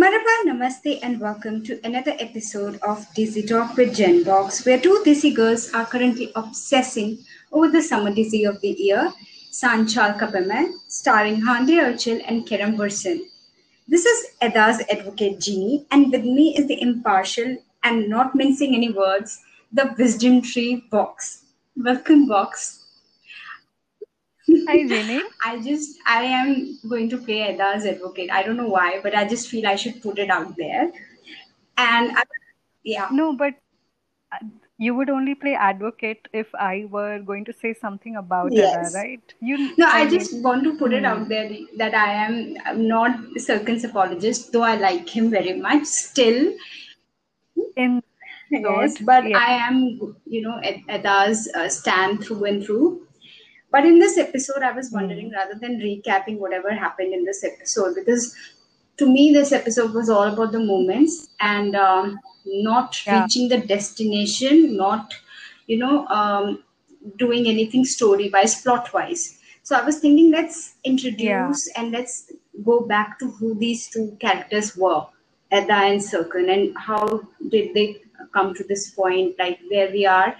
Marhaba, Namaste, and welcome to another episode of Dizzy Talk with Gen Box, where two Dizzy girls are currently obsessing over the summer Dizzy of the year, Sanchal Kapaman, starring Hande Archil and Kerem Bursin. This is Eda's advocate Jeannie, and with me is the impartial and not mincing any words, the wisdom tree Box. Welcome, Box. Hi, Jenny. I am going to play Eda's advocate. I don't know why, but I just feel I should put it out there. And I, yeah, No, but uh, you would only play advocate if I were going to say something about Ada, yes. right? No, I I mean, just want to put it out hmm, there that I'm not a Sirkin's apologist, though I like him very much. Still, in yes, episode, but yeah. I am, Eda's stand through and through. But in this episode, I was wondering, Hmm, rather than recapping whatever happened in this episode, because to me, this episode was all about the moments and not yeah, reaching the destination, not, you know, um, doing anything story wise, plot wise. So I was thinking, let's yeah, introduce and let's go back to who these two characters were, Edda and Sirkin, and how did they come to this point, like where we are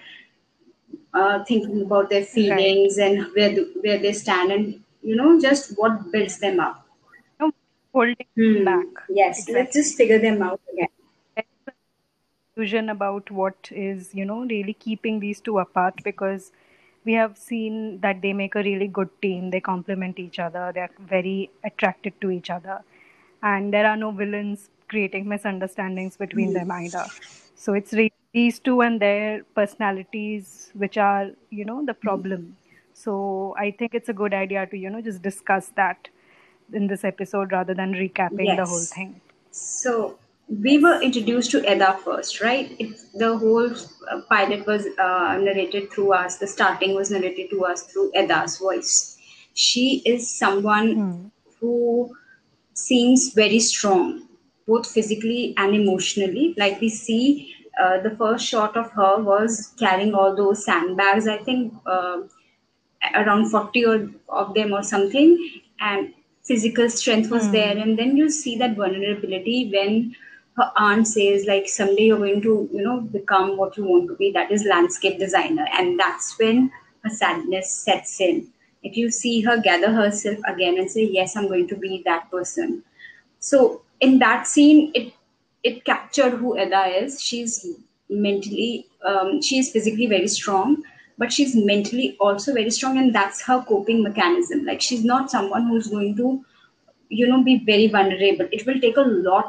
thinking about their right. feelings and where they stand, and just what builds them up. No, holding back. Yes, let's Exactly. just figure them out again. There is a confusion about what is, really keeping these two apart because we have seen that they make a really good team. They complement each other. They're very attracted to each other. And there are no villains creating misunderstandings between them either. So it's really these two and their personalities which are, the problem. So I think it's a good idea to, just discuss that in this episode rather than recapping the whole Yes. thing. So we were Yes. introduced to Edda first, right? The whole pilot was narrated through us. The starting was narrated to us through Edda's voice. She is someone Hmm. who seems very strong, both physically and emotionally. Like we see, the first shot of her was carrying all those sandbags, I think around 40 of them or something, and physical strength was there. Hmm. And then you see that vulnerability when her aunt says, like, someday you're going to, become what you want to be, that is landscape designer. And that's when her sadness sets in. If you see her gather herself again and say, yes, I'm going to be that person. So in that scene, it captured who Eda is. She's physically very strong, but she's mentally also very strong, and that's her coping mechanism. Like, she's not someone who's going to, be very vulnerable. It will take a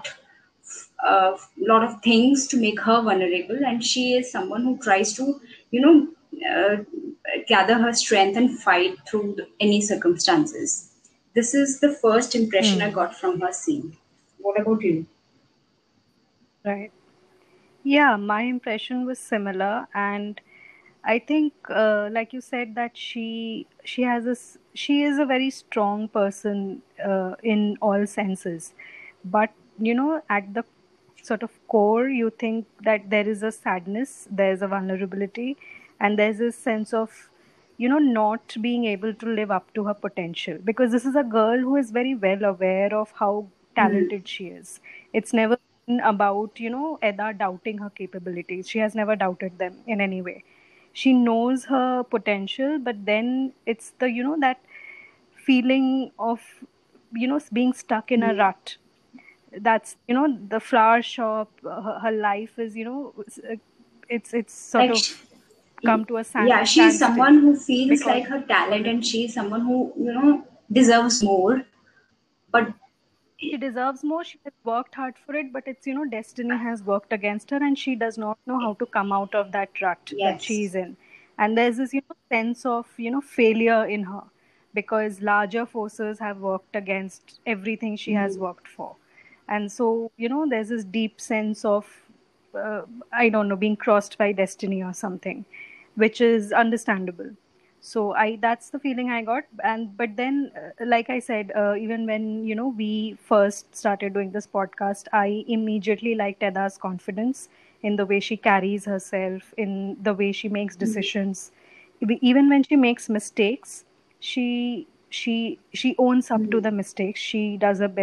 lot of things to make her vulnerable, and she is someone who tries to, you know, uh, gather her strength and fight through any circumstances. This is the first impression I Hmm. got from her scene. What about you? Right. Yeah, my impression was similar, and I think, like you said, that she has she is a very strong person in all senses, but at the sort of core, you think that there is a sadness, there is a vulnerability, and there's a sense of not being able to live up to her potential because this is a girl who is very well aware of how Hmm. talented she is. It's never been about Edda doubting her capabilities. She has never doubted them in any way. She knows her potential, but then it's the that feeling of being stuck in a Hmm. rut. That's the flower shop. Her life is it's sort Like, of come to a yeah, she's standstill someone who feels because like her talent, and she's someone who, deserves more. But she deserves more. She has worked hard for it, but it's destiny has worked against her, and she does not know how to come out of that rut that yes. she's in. And there's this sense of failure in her because larger forces have worked against everything she has Hmm. worked for, and so there's this deep sense of uh, I don't know, being crossed by destiny or something, which is understandable. So I that's the feeling I got. And but then like I said, even when we first started doing this podcast, I immediately liked Eda's confidence in the way she carries herself, in the way she makes decisions. Even when she makes mistakes, she owns up to the mistakes. She does her best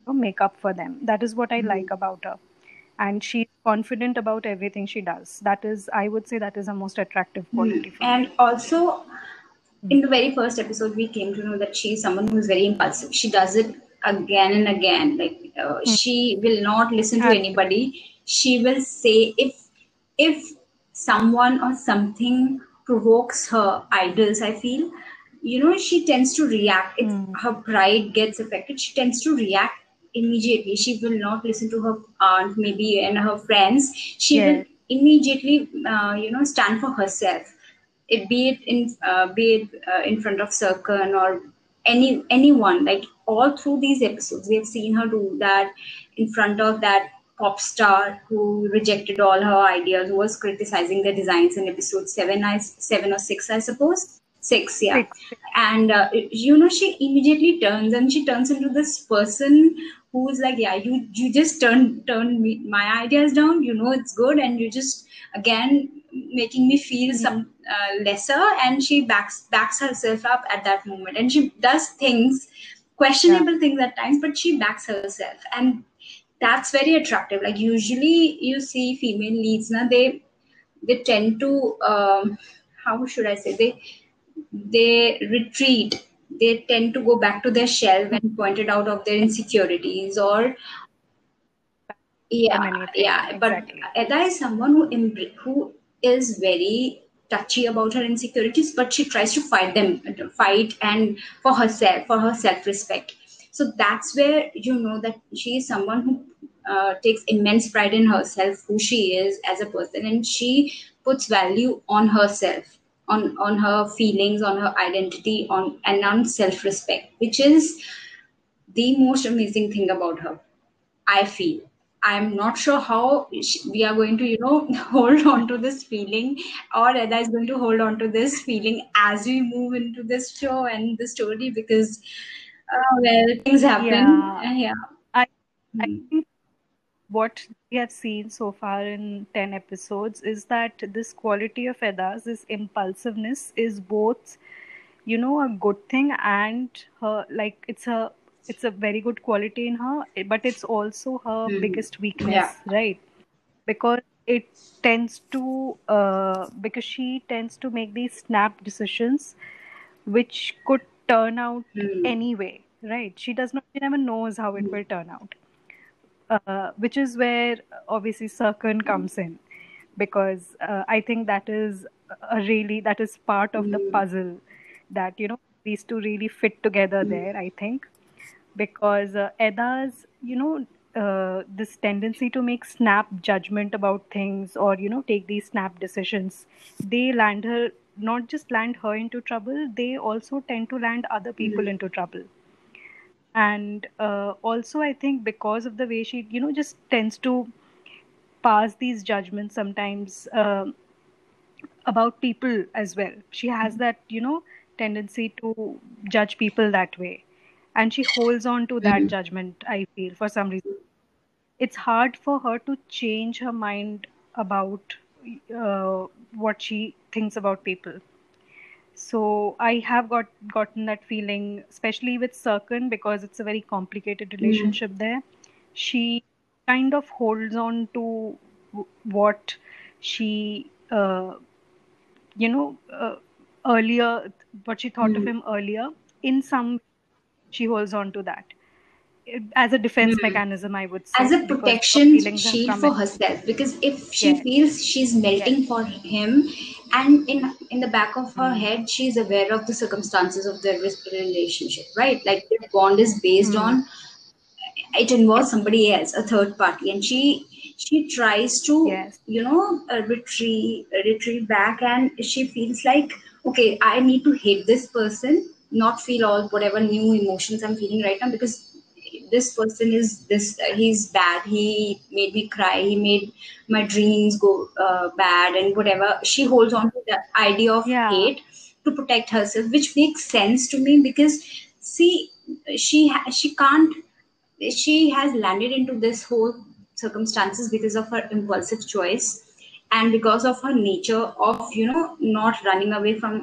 make up for them. That is what I like about her. And she's confident about everything she does. That is, I would say, that is a most attractive quality for me. And also, in the very first episode, we came to know that she's someone who's very impulsive. She does it again and again. Like she will not listen to Absolutely. anybody. She will say if someone or something provokes her idols, I feel, she tends to react. If her pride gets affected, she tends to react immediately. She will not listen to her aunt, maybe, and her friends. She will Yes. immediately, stand for herself. Be it in front of Sarkhan or anyone. Like all through these episodes, we have seen her do that in front of that pop star who rejected all her ideas, who was criticizing the designs in episode 7 or 6, I suppose. 6, yeah. 6. And she immediately turns into this person who's like, yeah, you just turn my ideas down, it's good, and you just again making me feel some lesser. And she backs herself up at that moment, and she does things, questionable things at times, but she backs herself, and that's very attractive. Like usually you see female leads now, they tend to how should I say, they retreat. They tend to go back to their shell when pointed out of their insecurities, or On yeah, anything, yeah. But exactly. Eda is someone who is very touchy about her insecurities, but she tries to fight and for herself, for her self-respect. So that's where you know that she is someone who takes immense pride in herself, who she is as a person, and she puts value on herself, on her feelings, on her identity, on self-respect, which is the most amazing thing about her, I feel. I'm not sure how we are going to, hold on to this feeling, or Eda is going to hold on to this feeling as we move into this show and the story, because, well, things happen. Yeah. Yeah. I Hmm. think what we have seen so far in 10 episodes is that this quality of Eda's, this impulsiveness, is both, a good thing, and her, like, it's a very good quality in her, but it's also her Hmm. biggest Yeah. weakness, right? Because because she tends to make these snap decisions which could turn out Hmm. anyway, right? She never knows how it will turn out. Which is where obviously Sarkhan comes in, because I think that is part of the Hmm. puzzle, that these two really fit together Hmm. there, I think, because Eda's this tendency to make snap judgment about things, or take these snap decisions, they land her not just land her into trouble, they also tend to land other people Hmm. into trouble. And also I think because of the way she just tends to pass these judgments sometimes, about people as well. She has that tendency to judge people that way, and she holds on to that Hmm. judgment, I feel, for some reason. It's hard for her to change her mind about what she thinks about people. So I have gotten that feeling, especially with Sarkhan, because it's a very complicated Hmm. relationship there. She kind of holds on to what she, earlier, what she thought of Hmm. him earlier. In some, she holds on to that as a defense Hmm. mechanism, I would As say, a because her protection feelings have shield come for in. herself, because if she Yes, feels she's yes. melting for him, and in the back of her Mm. head she's aware of the circumstances of their relationship, right? Like their bond is based Mm. on, it involves somebody else, a third party, and she tries to, Yes. retreat back, and she feels like, okay, I need to hate this person, not feel all whatever new emotions I'm feeling right now, because this person is this, he's bad, he made me cry, he made my dreams go bad, and whatever. She holds on to the idea of Yeah. hate to protect herself, which makes sense to me, because see, she can't, she has landed into this whole circumstances because of her impulsive choice, and because of her nature of, not running away from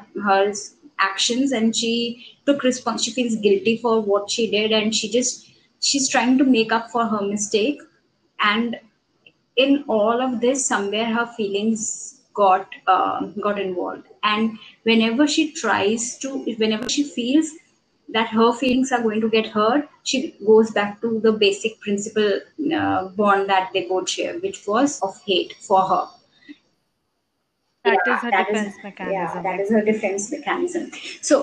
her actions, and she took response, she feels guilty for what she did, and she just she's trying to make up for her mistake, and in all of this, somewhere her feelings got involved. And whenever she feels that her feelings are going to get hurt, she goes back to the basic principle bond that they both share, which was of hate for her. That is Yeah, her that is defense yeah, mechanism. that is her defense mechanism. So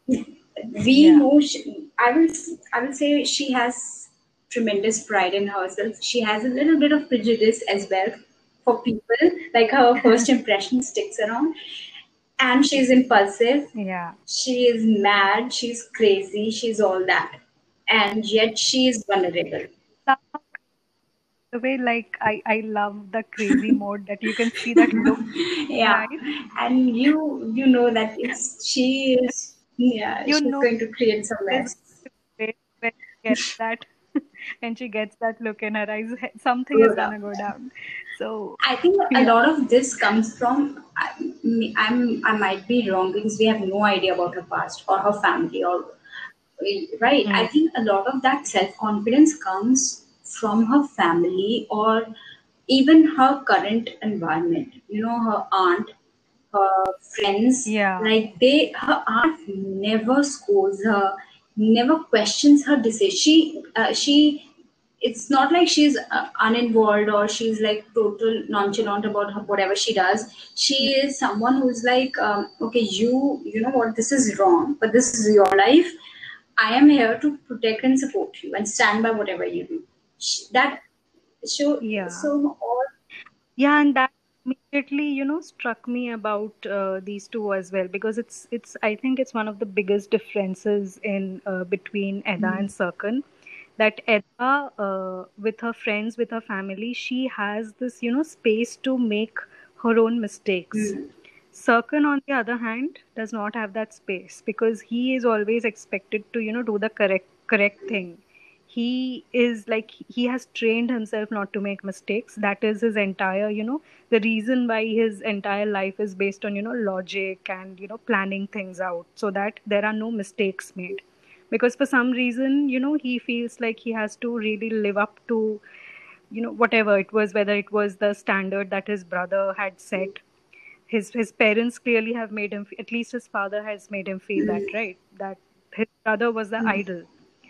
we Yeah. know I will say she has tremendous pride in herself. She has a little bit of prejudice as well for people. Like her first impression sticks around, and she's impulsive. Yeah. She is mad. She's crazy. She's all that, and yet she is vulnerable. Somehow, the way, like, I love the crazy mode that you can see that look in her Yeah, eyes. and you know that it's she is, yeah, You she's know going to create some there's mess. when she gets that when she gets that look in her eyes, something is Go down. gonna go down. So I think a yeah. lot of this comes from I might be wrong because we have no idea about her past or her family or right. I Mm. think a lot of that self confidence comes from her family or even her current environment. You know, her aunt, her friends, Yeah. like her aunt never scolds her, never questions her decision. She it's not like she's uninvolved or she's like total nonchalant about her, whatever she does. She is someone who's like, okay, you know what, this is wrong, but this is your life. I am here to protect and support you and stand by whatever you do. That Yeah. so all. Yeah, and that immediately, struck me about these two as well, because it's I think it's one of the biggest differences in between Edda and Sarkhan. That Edda, with her friends, with her family, she has this, space to make her own mistakes. Mm, Sarkhan, on the other hand, does not have that space because he is always expected to, do the correct thing. He is like he has trained himself not to make mistakes. That is his entire, the reason why his entire life is based on, logic and, planning things out so that there are no mistakes made. Because for some reason, he feels like he has to really live up to, whatever it was, whether it was the standard that his brother had set. His parents clearly have made him, at least his father has made him feel that, right, that his brother was the mm, idol,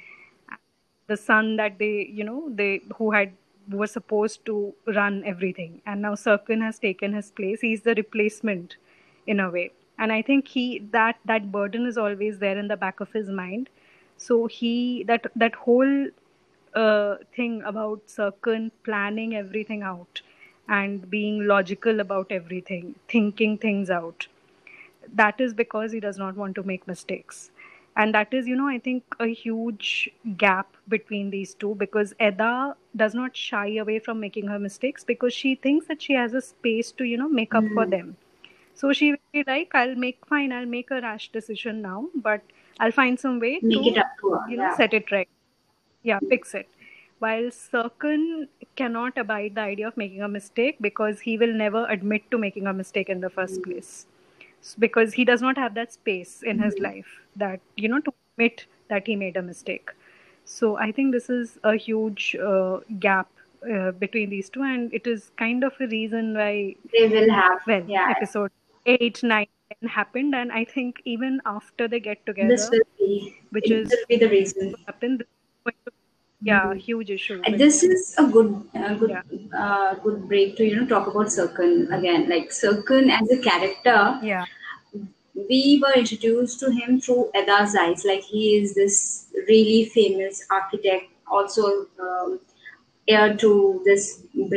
the son that they who were supposed to run everything, and now Sirkin has taken his place. He's the replacement in a way, and I think that burden is always there in the back of his mind. So that whole thing about Sirkin planning everything out and being logical about everything, thinking things out, that is because he does not want to make mistakes. And that is, I think a huge gap between these two, because Edda does not shy away from making her mistakes because she thinks that she has a space to, make up for mm. them. So she will be like, I'll make a rash decision now, but I'll find some way Make it to, up to her. Yeah. set it right. Yeah, fix it. While Sirkin cannot abide the idea of making a mistake because he will never admit to making a mistake in the first place, because he does not have that space in his life that to admit that he made a mistake. So I think this is a huge gap between these two, and it is kind of a reason why, They will have, well, yeah. episode 8, 9, 10 happened, and I think even after they get This together, will be which it is will be the reason. to happen, this is going to be, yeah, huge issue And between this them. is a Yeah. good break to talk about Sirkun again. Like Sirkun as a character, Yeah. we were introduced to him through Eda's eyes. Like he is this really famous architect, also heir to this,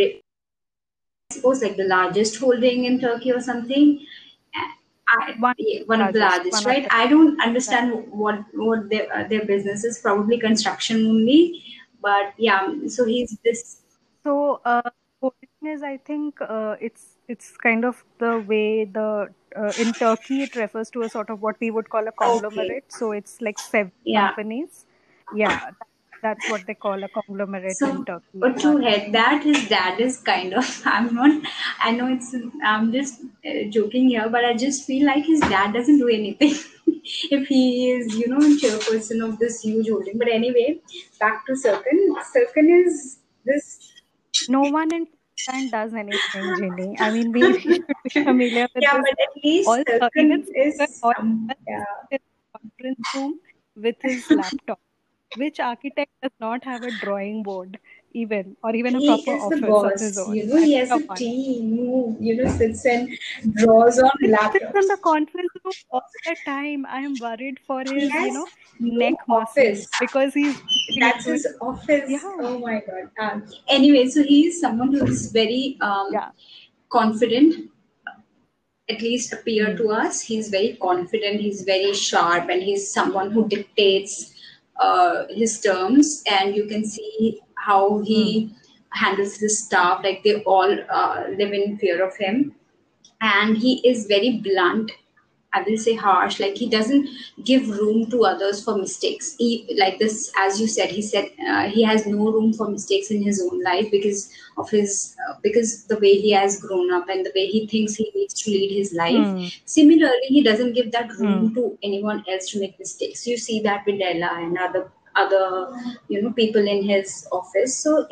I suppose, like the largest holding in Turkey or something. One Yeah, one of the largest, largest, one of right? the I don't right. understand what their business is. Probably construction only, but yeah. So he's this. So, holding is, I think, it's kind of the way in Turkey it refers to a sort of what we would call a Okay, conglomerate. So it's like several yeah. companies. Yeah, that's what they call a conglomerate in So Turkey. to head that, his dad is kind of. I'm not. I know it's. I'm just joking here, but I just feel like his dad doesn't do anything. if he is, chairperson of this huge holding. But anyway, back to Sirkan. Sirkan is this. No one in Thailand does anything, Ginny. I mean, we should be familiar with Yeah, this. but at least Also, even Sirkan Sirkar, is all some. he does is Yeah. sit in the conference room with his laptop. Which architect does not have a drawing board, even, or even a He proper is the office of his boss. own? I He mean, has come a on. team who, sits and draws on Which sits in the laptops. conference room all the time. I am worried for He his, has no neck muscles office. because he's sitting and That's doing. his office. Yeah, Oh my God. Anyway, so he's someone who is very yeah. confident, at least appear Hmm. to us. He's very confident, he's very sharp, and he's someone who dictates his terms. And you can see how Hmm. he handles his staff, like they all live in fear of him. And he is very blunt, I will say harsh, like he doesn't give room to others for mistakes. Like this, as you said, he said he has no room for mistakes in his own life because of his because the way he has grown up and the way he thinks he needs to lead his life. Hmm. Similarly, he doesn't give that Hmm. room to anyone else to make mistakes. You see that with Della and other people in his office. So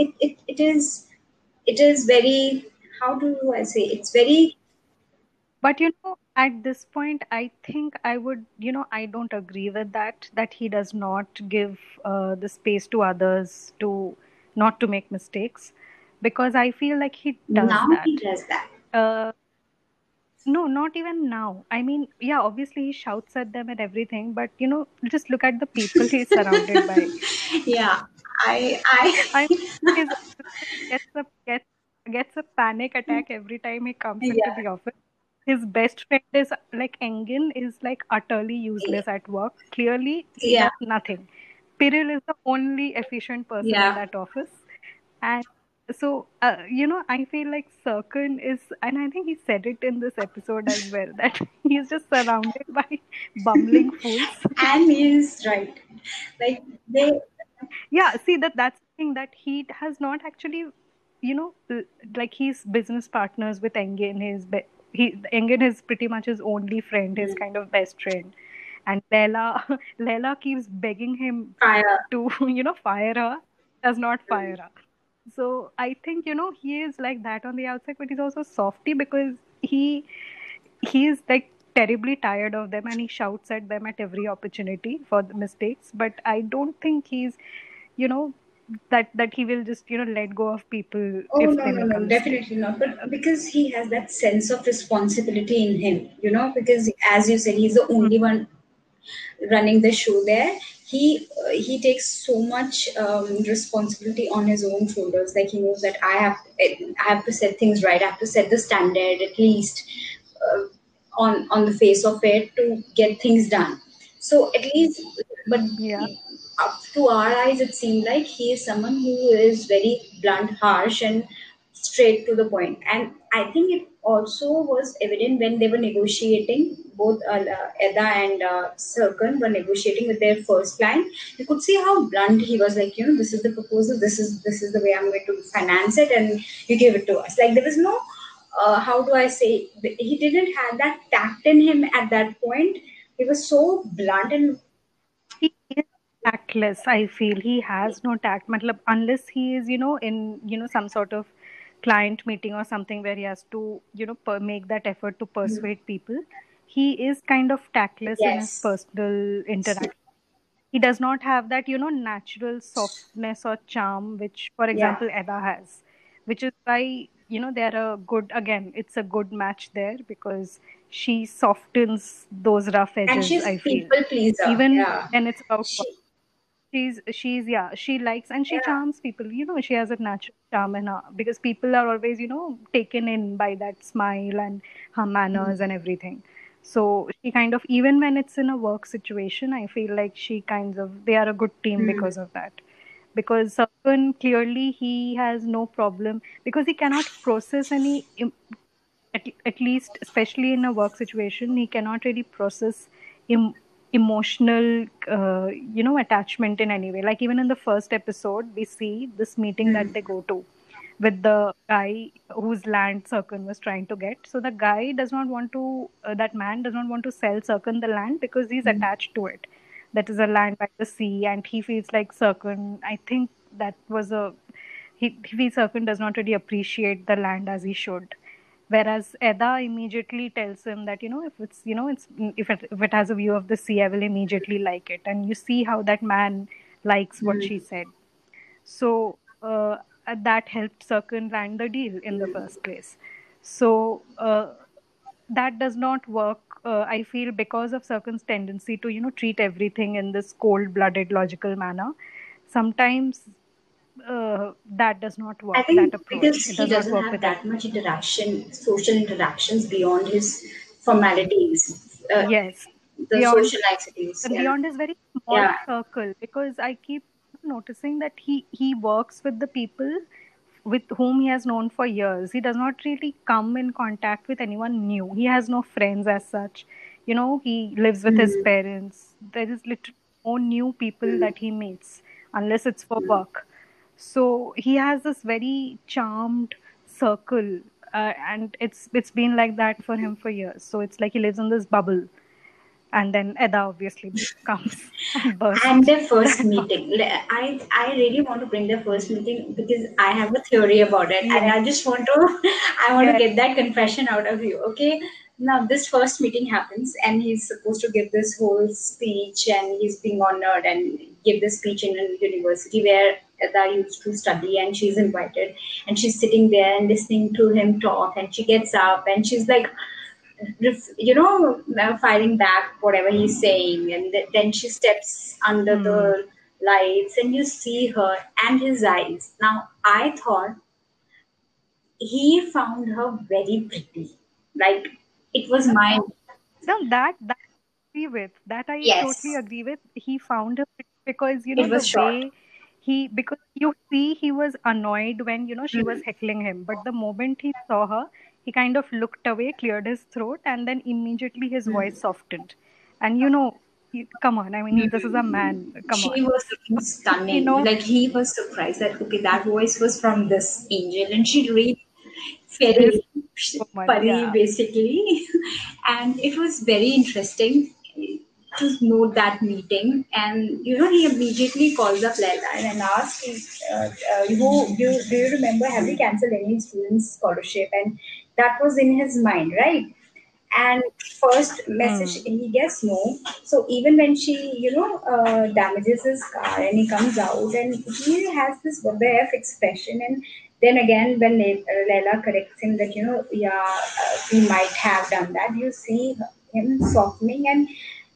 it is very, how do I say, it's very. But at this point, I think I would, I don't agree with that he does not give the space to others to not to make mistakes, because I feel like he does Now he that. does that. Uh, no, not even now. I mean, yeah, obviously he shouts at them and everything, but just look at the people he's surrounded by. Yeah, I I His assistant gets a panic attack every time he comes into yeah, the office. His best friend is like Engin is like utterly useless at work. Clearly, he yeah, does nothing. Piril is the only efficient person in yeah. that office, and so I feel like Sirkan is, and I think he said it in this episode as well, that he's just surrounded by bumbling fools. And he's right. Like they, Yeah, see, that's the thing, that he has not actually, like he's business partners with Engin. Engin is pretty much his only friend, his kind of best friend, and Leila keeps begging him fire. to fire her, does not fire her. So I think he is like that on the outside, but he's also softy because he is like terribly tired of them and he shouts at them at every opportunity for the mistakes. But I don't think he's you know that he will just let go of people Oh if no, they no, make a no, mistake. definitely not. But because he has that sense of responsibility in him, because as you said, he's the only Hmm. one running the show there. He takes so much responsibility on his own shoulders. Like he knows that I have to set things right. I have to set the standard at least uh, on the face of it to get things done. So at least, but Yeah. up to our eyes, it seemed like he is someone who is very blunt, harsh, and straight to the point. And I think it also was evident when they were negotiating. Both Edda and Sirkan were negotiating with their first client. You could see how blunt he was. Like, this is the proposal. This is the way I'm going to finance it, and you give it to us. Like there was no. How do I say? He didn't have that tact in him at that point. He was so blunt and He is tactless. I feel he has no tact. Matlab, unless he is, in some sort of client meeting or something where he has to, make that effort to persuade people. He is kind of tactless in his yes. personal interaction. He does not have that natural softness or charm which, for Yeah. example, Edda has, which is why they're a good, again, it's a good match there because she softens those rough And edges, she's I feel, people pleaser. even Yeah. when it's about work. She, She's yeah, she likes and she yeah. charms people. She has a natural charm in her because people are always taken in by that smile and her manners and everything. So she kind of, even when it's in a work situation, I feel like they are a good team Hmm. because of that. Because Sarpan, clearly he has no problem because he cannot process at least especially in a work situation, he cannot really process em- emotional attachment in any way. Like even in the first episode we see this meeting that they go to, with the guy whose land Sarkhan was trying to get. So the guy does not want to, that man does not want to sell Sarkhan the land because he's Mm. attached to it. That is a land by the sea, and he feels like Sarkhan. I think that was a he feels Sarkhan does not really appreciate the land as he should. Whereas Eda immediately tells him that if it's it's if it has a view of the sea, I will immediately like it. And you see how that man likes what Mm. she said. So that helped Sarkhan land the deal in the first place. So that does not work. I feel because of Sarkhan's tendency to treat everything in this cold-blooded, logical manner. Sometimes that does not I work. That think because approach, it he does not doesn't work have with that everyone. much interaction, social interactions beyond his formalities, Yes, the beyond social niceties. and Yeah, beyond his very small yeah. circle, because I keep noticing that he works with the people with whom he has known for years. He does not really come in contact with anyone new. He has no friends as such. He lives with his Mm. parents. There is literally no new people Mm. that he meets unless it's for work. So he has this very charmed circle, and it's been like that for him for years. So it's like he lives in this bubble, and then Eda obviously comes and And bursts their first that bubble. meeting. I really want to bring their first meeting because I have a theory about it, and Yes, I just want to I want to yes. get that confession out of you. Okay. Now this first meeting happens, and he's supposed to give this whole speech, and he's being honored and give this speech in a university where Ada used to study, and she's invited, and she's sitting there and listening to him talk, and she gets up and she's like fighting back whatever he's saying, and then she steps under Hmm. the lights, and you see her and his eyes. Now, I thought he found her very pretty, like it was mine. No, that I agree with. That I totally Yes, agree with. He found her because it the was short. way because you see he was annoyed when she was Mhm. heckling him, but the moment he saw her, he kind of looked away, cleared his throat, and then immediately his voice softened. And come on, I mean, this is a Mhm. man. Come She on, was looking you stunning. know, Like he was surprised that okay, that voice was from this angel, and she really this fairy woman, pari yeah. basically. And it was very interesting to note that meeting. And he immediately calls up Leila and asks, who do you remember, have you cancelled any students scholarship? And that was in his mind, right? And first message Hmm. he gets no. So even when she damages his car and he comes out, and he has this what the f expression. And then again when Leila corrects him that yeah, we might have done that, you see him softening. And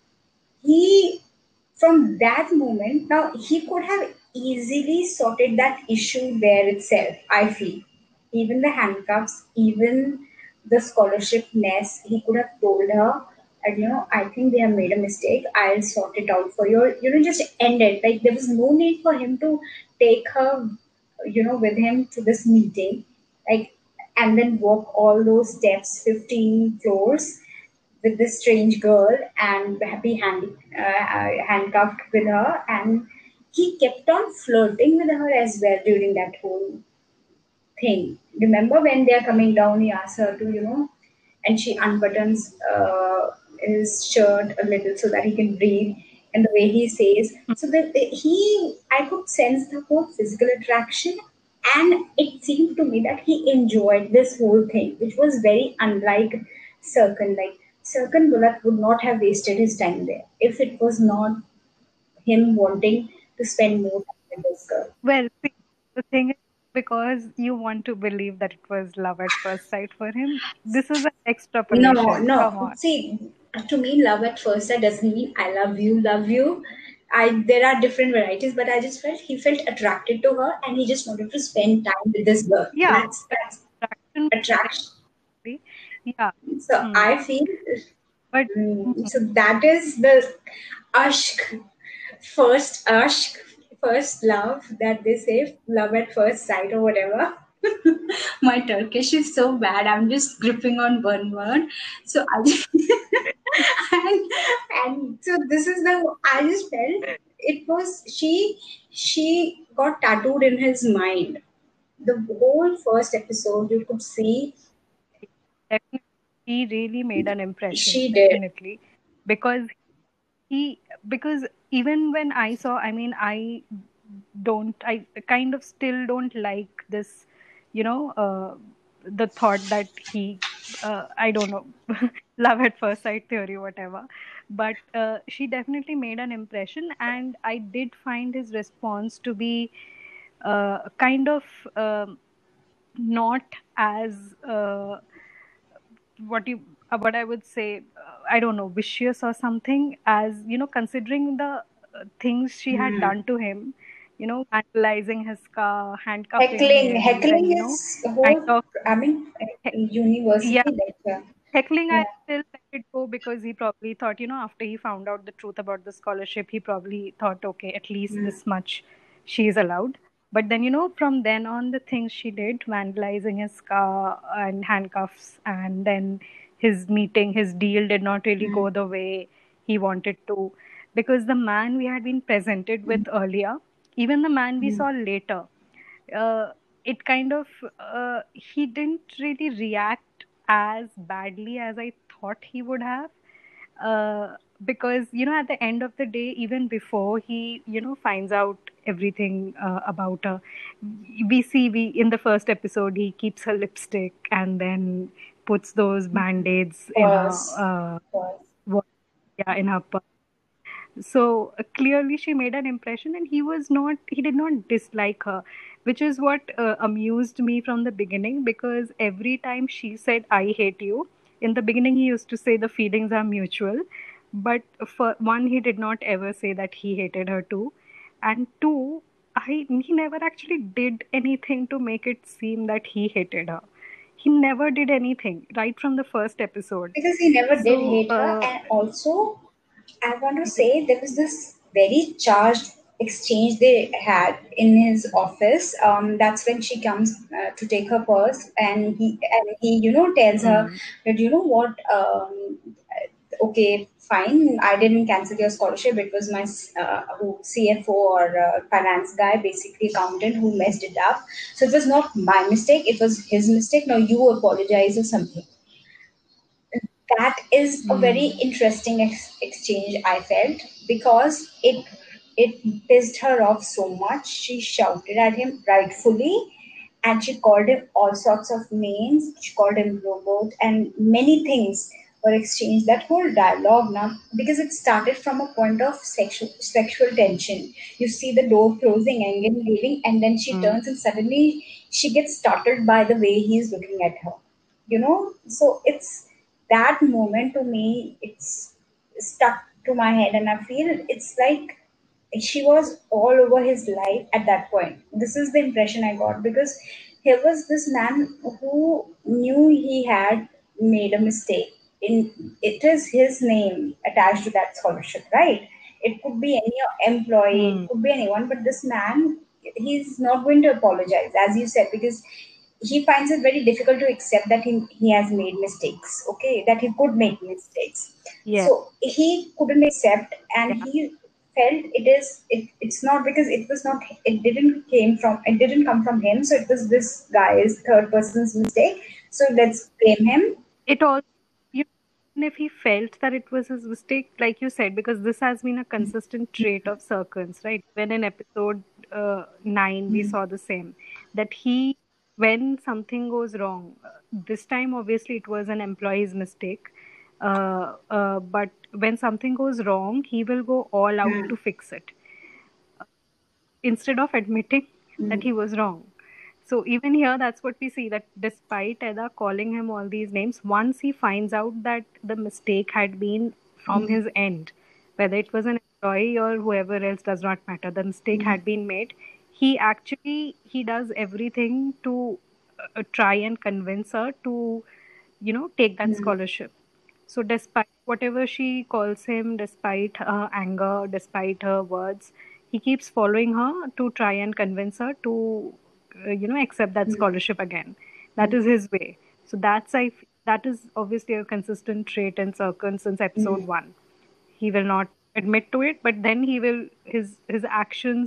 he, from that moment, now he could have easily sorted that issue there itself, I feel. Even the handcuffs, even the scholarship mess, he could have told her, and I think they have made a mistake. I'll sort it out for you. Just end it. Like there was no need for him to take her, with him to this meeting, like, and then walk all those steps, 15 floors with this strange girl, and be handcuffed with her. And he kept on flirting with her as well during that whole thing. Remember when they're coming down, he asks her to, and she unbuttons his shirt a little so that he can breathe, and the way he says. So that I could sense the whole physical attraction, and it seemed to me that he enjoyed this whole thing, which was very unlike Sirkan. Like Sirkan Bullock would not have wasted his time there if it was not him wanting to spend more time with this girl. Well, see, the thing is, because you want to believe that it was love at first sight for him, this is an No, extrapolation. no. Come on. See, to me, love at first sight doesn't mean I love you, love you. There are different varieties, but I just felt he felt attracted to her, and he just wanted to spend time with this girl. Yeah, That's attraction was attraction. secondary. Yeah. So Hmm. I feel, But hmm, so that is the ashk, first ashk, first love that they say, love at first sight or whatever. My Turkish is so bad. I'm just gripping on one word. So I just, and, and so this is the I just felt it was she got tattooed in his mind. the whole first episode, you could see Definitely, he really made an impression, she did. definitely. Because he, because even when I saw, I mean, I kind of still don't like this, you know, the thought that he, I don't know, love at first sight theory, whatever. But she definitely made an impression, and I did find his response to be kind of not as what I would say, I don't know, vicious or something, as you know, considering the things she had Hmm. done to him, you know, vandalizing his car, handcuffing him, then Heckling you know, is kind whole. of I mean, he- yeah, university lecture. heckling, I Yeah. still let it go because he probably thought, you know, after he found out the truth about the scholarship, he probably thought, okay, at least Hmm. this much she is allowed. But then, you know, from then on, the things she did, vandalizing his car and handcuffs, and then his meeting, his deal did not really Hmm. go the way he wanted to. Because the man we had been presented with earlier, even the man we Hmm. saw later, uh, it kind of he didn't really react as badly as I thought he would have, because you know, at the end of the day, even before he, you know, finds out everything about her, we in the first episode he keeps her lipstick and then puts those band-aids in her Pause. Pause. wa- yeah, in her purse. So clearly she made an impression, and he did not dislike her, which is what amused me from the beginning, because every time she said, I hate you, in the beginning he used to say the feelings are mutual, but for one, he did not ever say that he hated her too, and two, he never actually did anything to make it seem that he hated her. He never did anything right from the first episode. Because he never did So hate her, and also I want to say there was this very charged exchange they had in his office. That's when she comes to take her purse, and he tells her mm, that you know what, okay, fine, I didn't cancel your scholarship. It was my CFO or finance guy, basically accountant, who messed it up. So it was not my mistake. It was his mistake. Now you apologize or something. That is a very mm, interesting exchange, I felt, because it pissed her off so much. She shouted at him rightfully, and she called him all sorts of names. She called him robot, and many things were exchanged. That whole dialogue now, because it started from a point of sexual tension. You see the door closing and him leaving, and then she mm. turns and suddenly she gets startled by the way he's looking at her. So it's that moment, to me, it's stuck to my head, and I feel it's like she was all over his life at that point. This is the impression I got, because here was this man who knew he had made a mistake. It is his name attached to that scholarship, right? It could be any employee, it Mm. could be anyone, but this man, he's not going to apologize, as you said, because he finds it very difficult to accept that he has made mistakes, okay, that he could make mistakes. Yeah, So he couldn't accept, and yeah. he felt it's not because it didn't come from him, so it was this guy's third person's mistake, so let's blame him. It all, you know, even if he felt that it was his mistake, like you said, because this has been a consistent trait of Serkins, right? When in episode 9, we saw the same, that when something goes wrong, this time obviously it was an employee's mistake, but when something goes wrong, he will go all out to fix it instead of admitting that he was wrong. So even here, that's what we see, that despite Edda calling him all these names, once he finds out that the mistake had been from his end, whether it was an employee or whoever else, does not matter. The mistake had been made. He does everything to try and convince her to, you know, take that scholarship. So, despite whatever she calls him, despite her anger, despite her words, he keeps following her to try and convince her to, you know, accept that scholarship again. That is his way. So that is obviously a consistent trait in Serkun since episode 1. He will not admit to it, but then his actions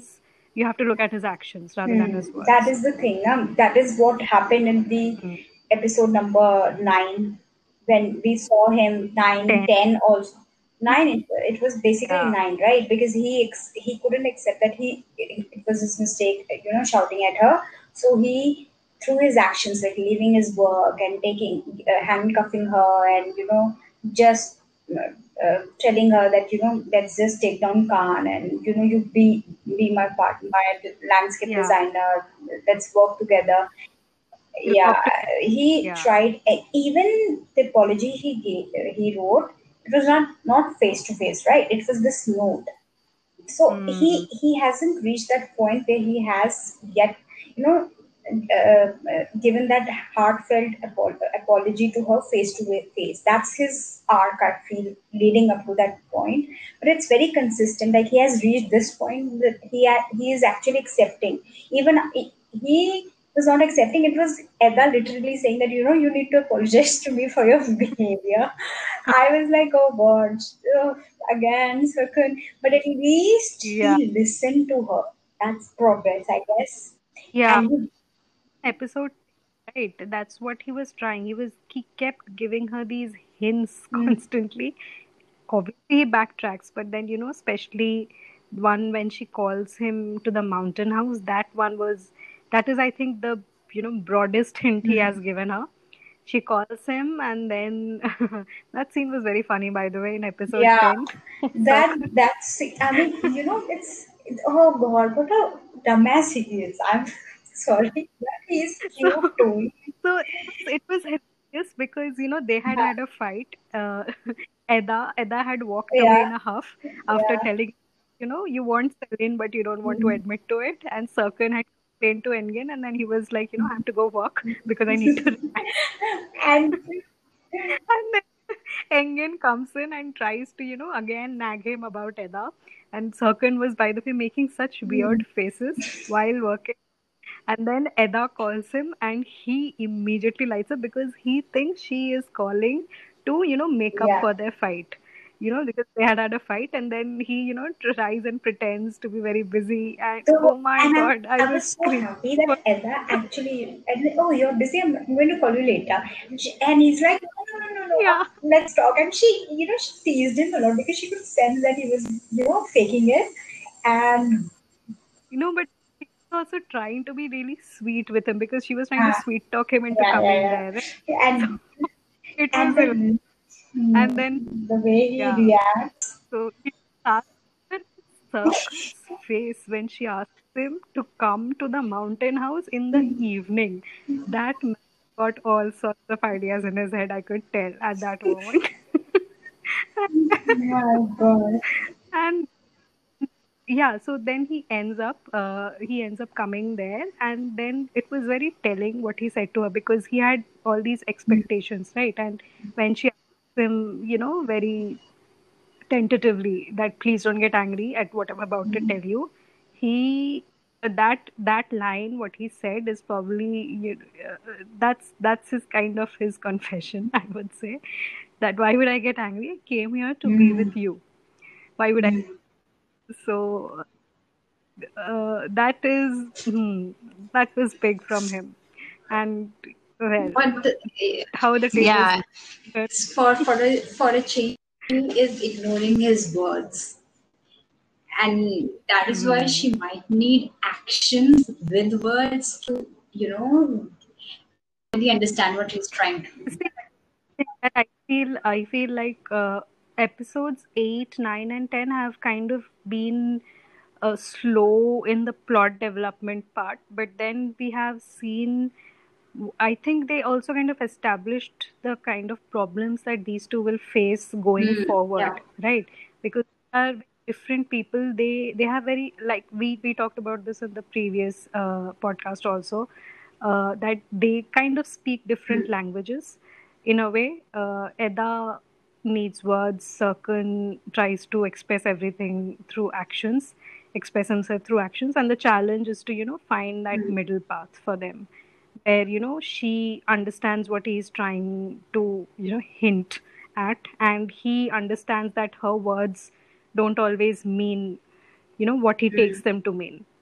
You have to look at his actions rather than his That words. is the thing. That is what happened in the Mm. episode number 9, when we saw him, 9, 10. 10 also. 9, it was basically Yeah. 9, right? Because he couldn't accept that it was his mistake, shouting at her. So he, through his actions, like leaving his work and taking, handcuffing her, and just telling her that let's just take down Khan, and you be my partner, my landscape Yeah. designer, let's work together. We'll Yeah, work together. he Yeah. tried. Even the apology he wrote, it was not face to face, right? It was this note. So Mm. he hasn't reached that point where he has yet, you know given that heartfelt apology to her face to face. That's his arc, I feel, leading up to that point. But it's very consistent. Like, he has reached this point that he is actually accepting. Even he was not accepting. It was Edda literally saying that you need to apologize to me for your behavior. I was like, oh God, ugh, again, Sakun. But at least Yeah. he listened to her. That's progress, I guess. Yeah. And Episode, right. That's what he was trying. He kept giving her these hints mm, constantly. Obviously he backtracks, but then especially one when she calls him to the mountain house, that is, I think, the broadest hint he has mm, given her. She calls him, and then that scene was very funny, by the way, in episode yeah, 10. Circle. that's. I mean, oh God, what a dumbass he is. I'm sorry, but he's So, cute too. so it was hilarious because they had a fight. Edda had walked away Yeah, in a huff after yeah. telling, you want Selene, but you don't want to Mm. admit to it. And Serkan had complained to Engin, and then he was like, I have to go work because I need to relax. And And then Engin comes in and tries to, again nag him about Edda. And Serkan was, by the way, making such mm, weird faces while working. And then Edda calls him, and he immediately lights up because he thinks she is calling to, make up yeah. for their fight. Because they had a fight, and then he, tries and pretends to be very busy. And So, oh my and God, I I was was so screaming. happy that Edda actually, and, oh, you're busy, I'm going to call you later. And he's like, no, Yeah, let's talk. And she teased him a lot because she could sense that he was, faking it. And, but she was also trying to be really sweet with him because she was trying to uh, sweet talk him into yeah, coming yeah, there. Right? yeah. So it And was, and mm, then, the way he yeah. reacts. So he starts with Circle's face when she asks him to come to the mountain house in the evening. That man got all sorts of ideas in his head, I could tell at that moment. My God. And yeah, so then he ends up coming there, and then it was very telling what he said to her because he had all these expectations, right? And when she asked him, very tentatively that please don't get angry at what I'm about to tell you. He that line, what he said, is probably that's his kind of his confession. I would say that why would I get angry? I came here to be Mm, with you. Why would I? So that was big from him, and well, but how the tables yeah, turned. for a change, he is ignoring his words, and that is why Hmm. she might need actions with words to really understand what he's trying to do. See, that I feel like episodes 8, 9, and 10 have kind of been slow in the plot development part, but then we have seen. I think they also kind of established the kind of problems that these two will face going Yeah. forward, right? Because they are different people. They have very, like we talked about this in the previous podcast also, that they kind of speak different languages in a way. Edda needs words. Serkan tries to express everything through actions, express himself through actions, and the challenge is to find that middle path for them where she understands what he's trying to hint at, and he understands that her words don't always mean what he takes them to mean.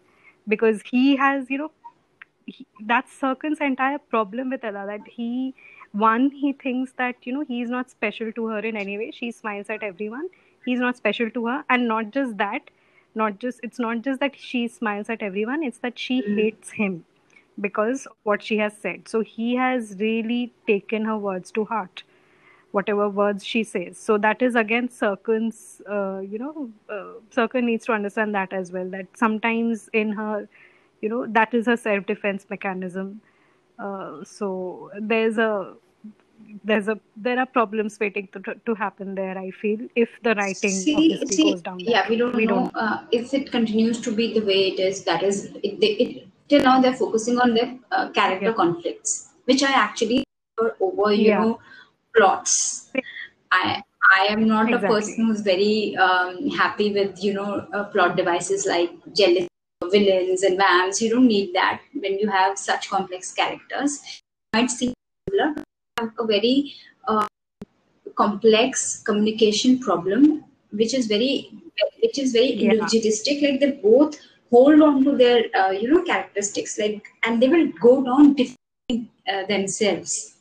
because he has, that's Sarkhan's entire problem with Ella, that he thinks that, he's not special to her in any way. She smiles at everyone. He's not special to her. And not just that, it's not just that she smiles at everyone, it's that she hates him because of what she has said. So he has really taken her words to heart, whatever words she says. So that is again Sarkhan's, Sarkhan needs to understand that as well, that sometimes in her, that is her self-defense mechanism. So there are problems waiting to happen there, I feel, if the writing obviously goes down that yeah, way. we don't know if it continues to be the way it is. That is, till now they're focusing on their character conflicts, which I actually over, plots. I I am not a person Exactly. who's very happy with plot devices like jealous villains and vamps. You don't need that when you have such complex characters. You might seem similar, but have a very complex communication problem, which is very Yeah. individualistic. Like they both hold on to their characteristics, like, and they will go down different themselves.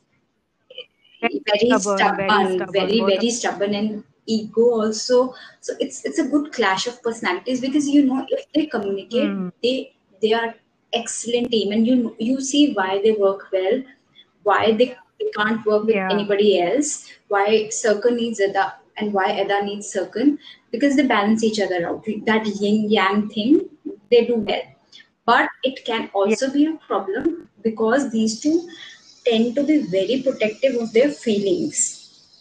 Very stubborn, both of Very stubborn, and ego also. So it's a good clash of personalities, because if they communicate, them. they are excellent team, and you see why they work well, why they can't work with Yeah. anybody else, why Circle needs Ada and why Ada needs Circle, because they balance each other out. That yin yang thing, they do well. But it can Yeah. also be a problem because these two tend to be very protective of their feelings.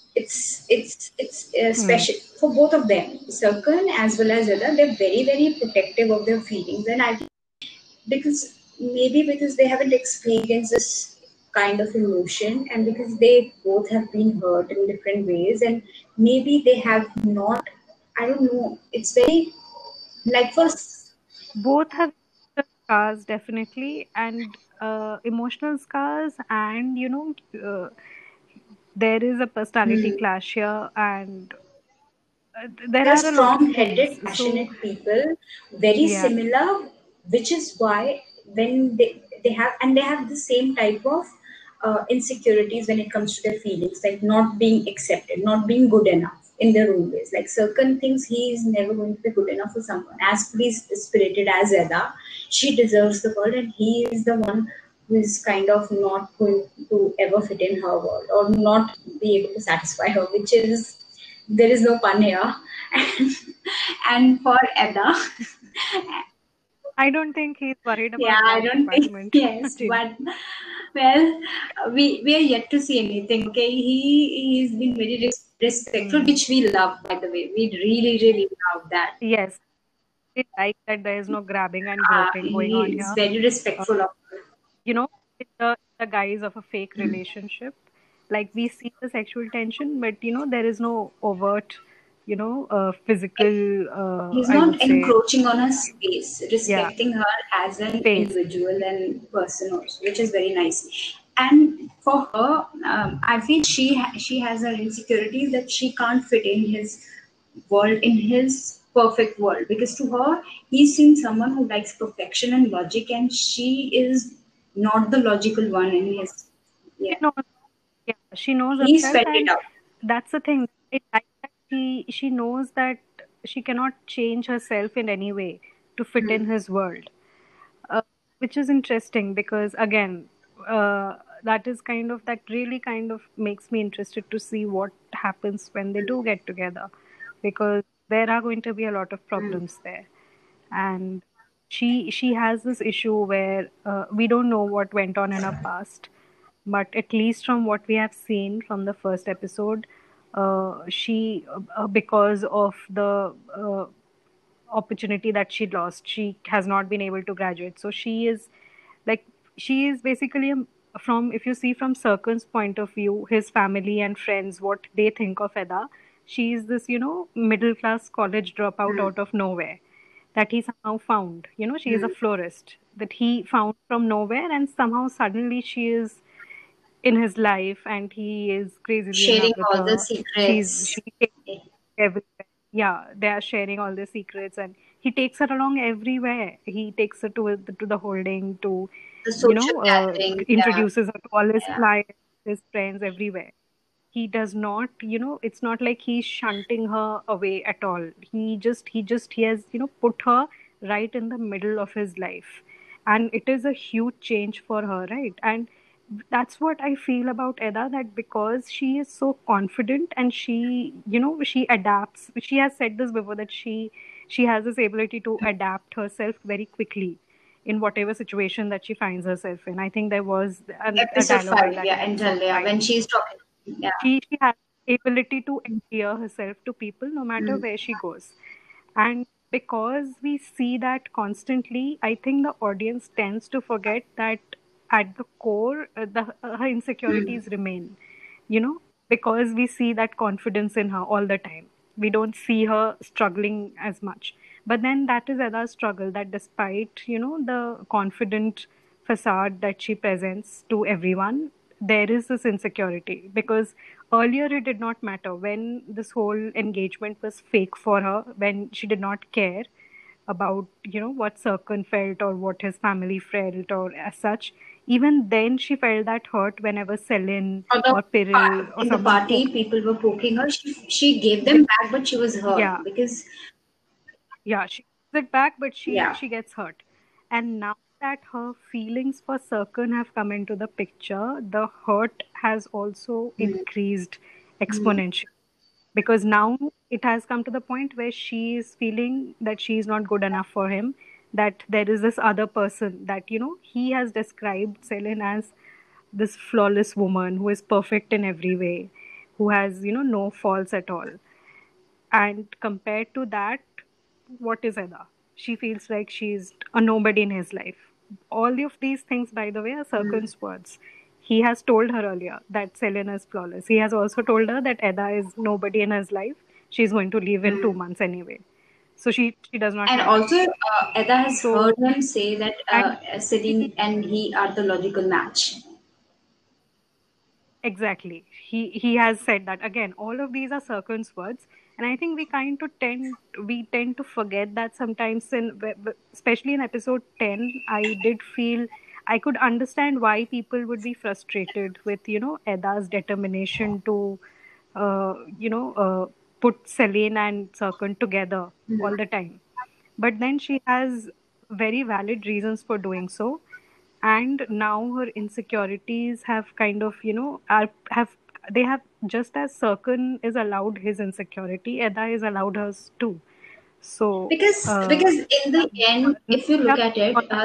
It's Mm. special for both of them, Circle as well as Ada. They're very protective of their feelings, and I think because they haven't experienced this kind of emotion, and because they both have been hurt in different ways, and maybe they have not. I don't know. It's very like for Both have scars, definitely, and emotional scars, and there is a personality hmm, clash here, and there they're are a lot of strong-headed, things. So passionate people, very yeah, similar, which is why when they have and they have the same type of insecurities when it comes to their feelings, like not being accepted, not being good enough in their own ways. Like Circle thinks he is never going to be good enough for someone. As free spirited as Eda, she deserves the world, and he is the one who is kind of not going to ever fit in her world or not be able to satisfy her, which is there is no pun here. And for Eda, I don't think he's worried yeah, about I that don't think department. yes, Jin. but well, we are yet to see anything. Okay, he's been very respectful, Mm. which we love, by the way. We really love that. Yes, it's like that there is no grabbing and groping going on He is here. very Uh, respectful of her. you know, in the guise of a fake relationship. Like we see the sexual tension, but there is no overt, physical, He's I not would say, encroaching on her space, yeah, respecting her as an space. individual and person also, which is very nice. And for her, I feel she has her insecurities that she can't fit in his world, in his perfect world, because to her he seems someone who likes perfection and logic, and she is not the logical one in his. She Yeah, knows, yeah, she knows he's herself, felt it and out. that's the thing. It like that she knows that she cannot change herself in any way to fit in Hmm. his world, uh, which is interesting because again, that is that really kind of makes me interested to see what happens when they do get together, because there are going to be a lot of Hmm. problems there, and she has this issue where we don't know what went on in her past, but at least from what we have seen from the first episode, she because of the opportunity that she lost, she has not been able to graduate. So like she is basically from, if you see from Circle's point of view, his family and friends, what they think of Eda, she is this middle class college dropout Hmm. out of nowhere that he somehow found. She is a Hmm. florist that he found from nowhere, and somehow suddenly she is in his life and he is crazily in Sharing love with all the her. She secrets. takes everywhere. Yeah, they are sharing all their secrets, and He takes her along everywhere. He takes her to the holding, to, The social gathering. Yeah. introduces her to all his Yeah. clients, his friends, everywhere. He does not, it's not like he's shunting her away at all. He has, put her right in the middle of his life. And it is a huge change for her, right? And that's what I feel about Edda, that because she is so confident and she adapts. She has said this before, that she has this ability to adapt herself very quickly in whatever situation that she finds herself in. I think there was a Episode dialogue in 5, that yeah, in episode Jhalya, 5. when she's talking. Yeah. She has ability to endear herself to people no matter Mm. where she goes. And because we see that constantly, I think the audience tends to forget that at the core, her Mm. insecurities remain. You know, because we see that confidence in her all the time. We don't see her struggling as much. But then that is Eda's struggle, that despite, the confident facade that she presents to everyone, there is this insecurity. Because earlier it did not matter when this whole engagement was fake for her, when she did not care about what Serkan felt or what his family felt or as such. Even then she felt that hurt whenever Selin Or the or Piril or in the someone party, poked. people were poking her. She gave Yeah, them back, but she was hurt yeah, because, yeah, she gives it back, but she yeah. she gets hurt. And now that her feelings for Serkan have come into the picture, the hurt has also Mm. increased Mm. exponentially, because now it has come to the point where she is feeling that she is not good enough for him, that there is this other person that he has described Selin as this flawless woman who is perfect in every way, who has no faults at all. And compared to that, what is Eda? She feels like she's a nobody in his life. All of these things, by the way, are Mm. Serkan's words. He has told her earlier that Selena is flawless. He has also told her that Eda is nobody in his life. She's going to leave in Mm. 2 months anyway. So she does not And matter. also, Eda has heard So, him say that and Celine and he are the logical match. exactly. He has said that again. All of these are Serkan's words, and I think we tend to forget that sometimes especially in episode 10, I did feel I could understand why people would be frustrated with Eda's determination to put Celine and Serkan together Mm. all the time. But then she has very valid reasons for doing so, and now her insecurities have kind of are have they have, just as Serkan is allowed his insecurity, Eda is allowed hers too. So Because in the end, now if you we look are at it, on that.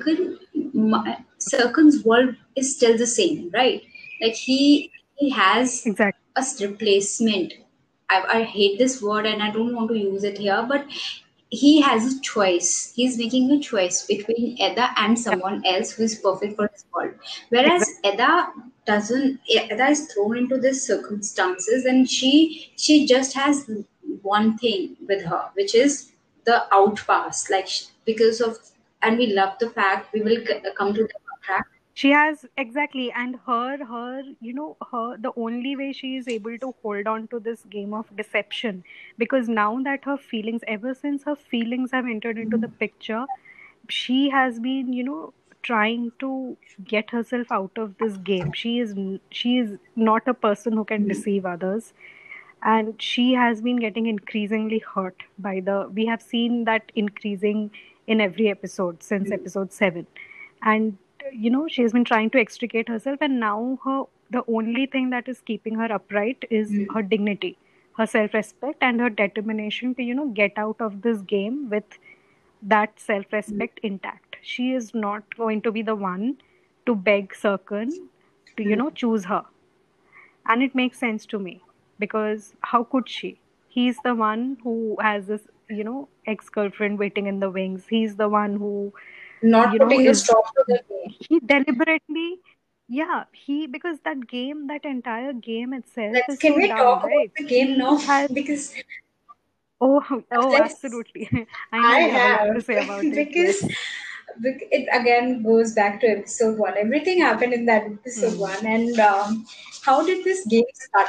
Circle's world is still the same, right? Like he has Exactly. a replacement. I hate this word and I don't want to use it here, but he has a choice. He's making a choice between Eda and Yeah, someone else who is perfect for his world. Whereas exactly. Eda is thrown into these circumstances, and she just has one thing with her, which is the outpass. Like because of, and we love the fact we will come to the contract. She has, exactly, and her the only way she is able to hold on to this game of deception, because now that her feelings, ever since her feelings have entered into the picture, she has been trying to get herself out of this game. She is not a person who can deceive others, and she has been getting increasingly hurt by the we have seen that increasing in every episode since episode 7. And she has been trying to extricate herself, and now the only thing that is keeping her upright is Mm. her dignity, her self respect, and her determination to get out of this game with that self respect intact. She is not going to be the one to beg Serkan to choose her. And it makes sense to me, because how could she? He's the one who has this ex girlfriend waiting in the wings. He's the one who Not putting a is, stop to the game. he deliberately, yeah, because that game, that entire game itself Let's is can so we dumb, talk about right? the game He now? has, Because oh, oh, let's absolutely. I know I you have a lot to have say about it. because Yes. it again goes back to episode 1. Everything happened in that episode Hmm. 1, and how did this game started?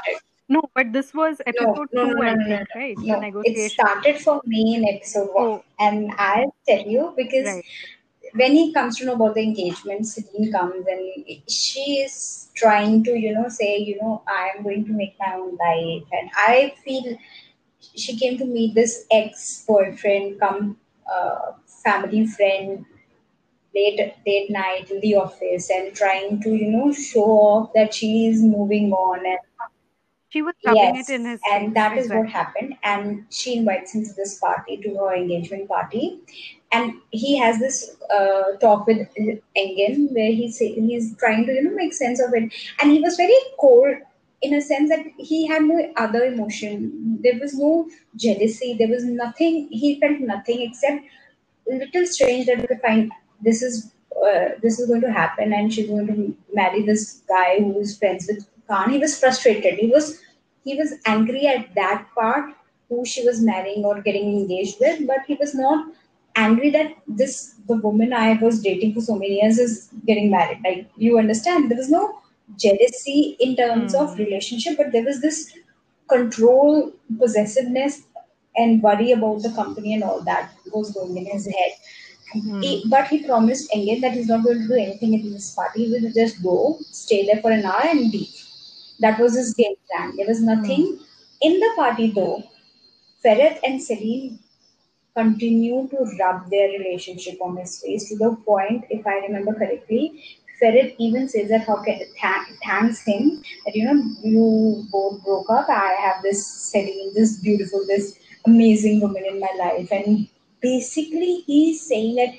No, but this was No, episode no, no, 2, no, I no, no, think, right? no. The No. It negotiation. started for me in episode one. Oh, And I'll tell you because right. when he comes to know about the engagement, Celine comes and she is trying to, say, I am going to make my own life. And I feel she came to meet this ex boyfriend, come family friend, late night in the office and trying to, show off that she is moving on. And She was rubbing it in yes, his and face. that is what Exactly. happened. And she invites him to this party, to her engagement party. And he has this talk with Engen where he's trying to, make sense of it. And he was very cold in a sense that he had no other emotion. There was no jealousy. There was nothing. He felt nothing except little strange that okay, fine, this is going to happen, and she's going to marry this guy who is friends with Khan. He was frustrated. He was angry at that part, who she was marrying or getting engaged with, but he was not angry that the woman I was dating for so many years is getting married. Like you understand, there was no jealousy in terms of Hmm. relationship, but there was this control, possessiveness, and worry about the company and all that was going in his head. Hmm. But he promised Engin that he's not going to do anything in this party. He will just go, stay there for an hour, and leave. That was his game plan. There was Hmm. nothing in the party though. Ferret and Celine continue to rub their relationship on his face to the point, if I remember correctly, Ferret even says that thanks him that you both broke up. I have this Celine, this beautiful, this amazing woman in my life, and basically he's saying that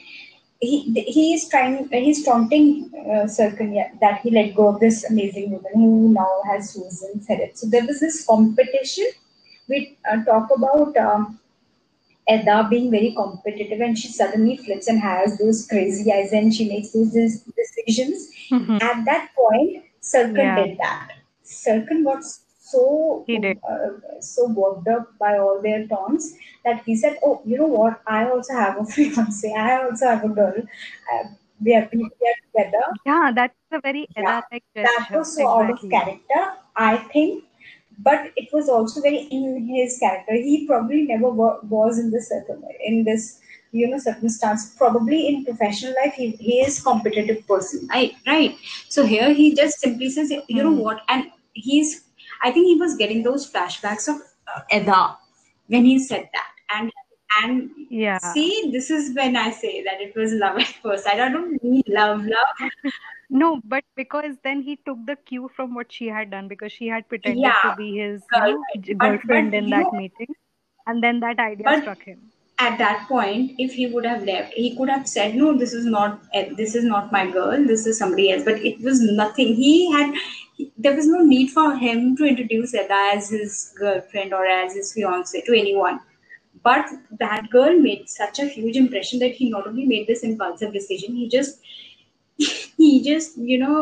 he's taunting Sirkin, yeah, that he let go of this amazing woman who now has chosen Ferret. So there was this competition. We talk about. Edda being very competitive, and she suddenly flips and has those crazy eyes and she makes those decisions. At that point, Sirkin Yeah, did that. Sirkin got so he did. so worked up by all their taunts that he said, "Oh, you know what? I also have a fiance. I also have a girl. Uh, we are together." Yeah, that's a very Yeah, Eda-like that gesture. was so out of Exactly. character, I think, but it was also very in his character. He probably never was in this circumstance. Probably in professional life, he is competitive person, right? So here he just simply says, you know Hmm. what, and I think he was getting those flashbacks of Eda when he said that, and Yeah. see, this is when I say that it was love at first sight. I don't mean love. No, but because then he took the cue from what she had done because she had pretended to Yeah, be his, girlfriend. But girlfriend in that meeting. And then that idea but struck him. at that point, if he would have left, he could have said, "No, this is not my girl. This is somebody else." But it was nothing. There was no need for him to introduce Eda as his girlfriend or as his fiance to anyone. But that girl made such a huge impression that he not only made this impulsive decision, he just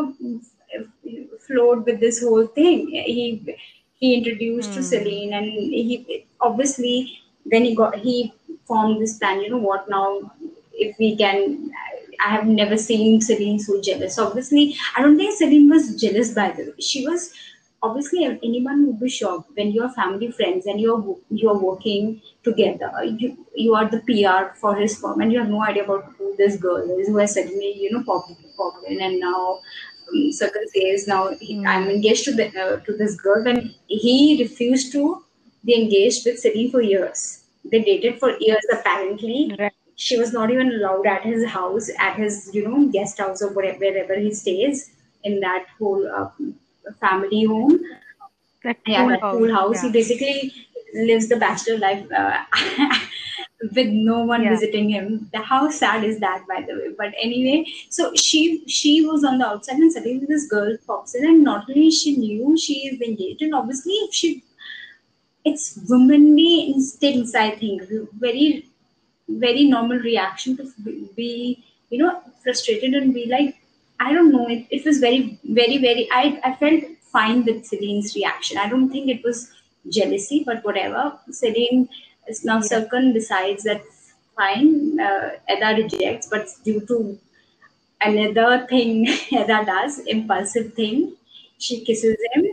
flowed with this whole thing. He introduced to Hmm. Celine, and he obviously then he formed this plan. You know what now? If we can, I have never seen Celine so jealous. Obviously, I don't think Celine was jealous by the way. She was obviously anyone would be shocked when you're family friends and you're working together. You are the PR for his firm, and you have no idea about who this girl is who has suddenly popped in, and now Circle says now I'm Hmm. engaged to this girl when he refused to be engaged with Celine for years. They dated for years apparently. Right. She was not even allowed at his house, at his guest house or wherever he stays in that whole family home. That Yeah, pool that house. pool house. He Yeah. basically lives the bachelor life with no one Yeah. visiting him. How sad is that, by the way? But anyway, so she was on the outside, and suddenly this girl pops in, and not only she knew she is engaged, and obviously she it's womanly instincts. I think very very normal reaction to be frustrated and be like, I don't know, it was very I felt fine with Celine's reaction. I don't think it was jealousy, but whatever. Celine is now Yeah. Circle decides that fine, Eda rejects, but due to another thing Eda does, impulsive thing, she kisses him,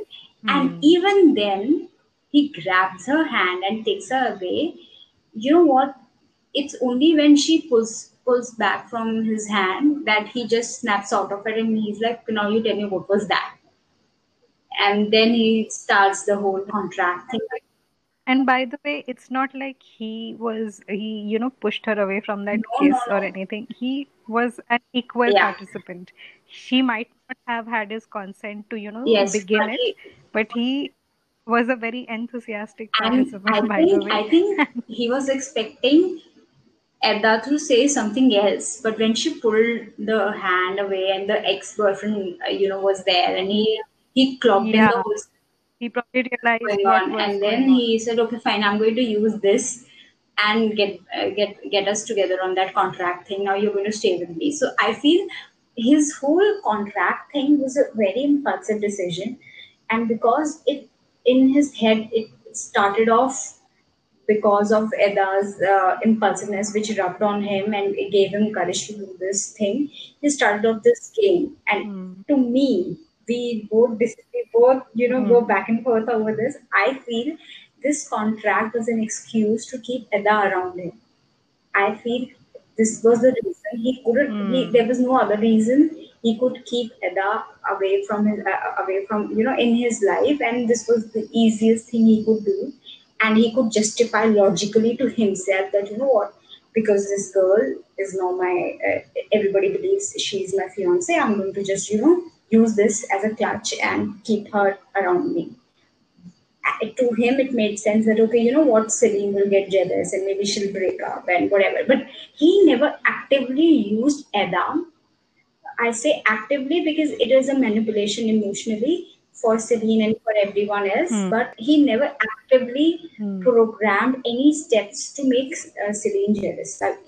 And Hmm. even then, he grabs her hand and takes her away. You know what? It's only when she pulls back from his hand that he just snaps out of it, and he's like, "Now you tell me what was that?" And then he starts the whole contract thing. And by the way, it's not like pushed her away from that No, no, kiss or no. anything. He was an equal Yeah. participant. She might not have had his consent to, Yes, begin but it, but he was a very enthusiastic and I participant, by the think way. I think he was expecting Edda to say something else, but when she pulled the hand away and the ex-boyfriend, was there, and he clocked in the Yeah, whole he probably realized going what on, was and then going on. he said, "Okay, fine, I'm going to use this and get us together on that contract thing. Now you're going to stay with me." So I feel his whole contract thing was a very impulsive decision, and because it in his head it started off because of Eda's impulsiveness, which rubbed on him and it gave him courage to do this thing. He started off this game, and Hmm. to me, we both go Hmm. back and forth over this. I feel this contract was an excuse to keep Eda around him. I feel this was the reason he couldn't. There Hmm. was no other reason he could keep Eda away from in his life, and this was the easiest thing he could do, and he could justify logically to himself that because this girl is now everybody believes she's my fiance. I'm going to just use this as a clutch and keep her around me. To him it made sense that okay, Celine will get jealous and maybe she'll break up and whatever. But he never actively used Edda. I say actively because it is a manipulation emotionally for Celine and for everyone else. Hmm. But he never actively Hmm. programmed any steps to make Celine jealous. Like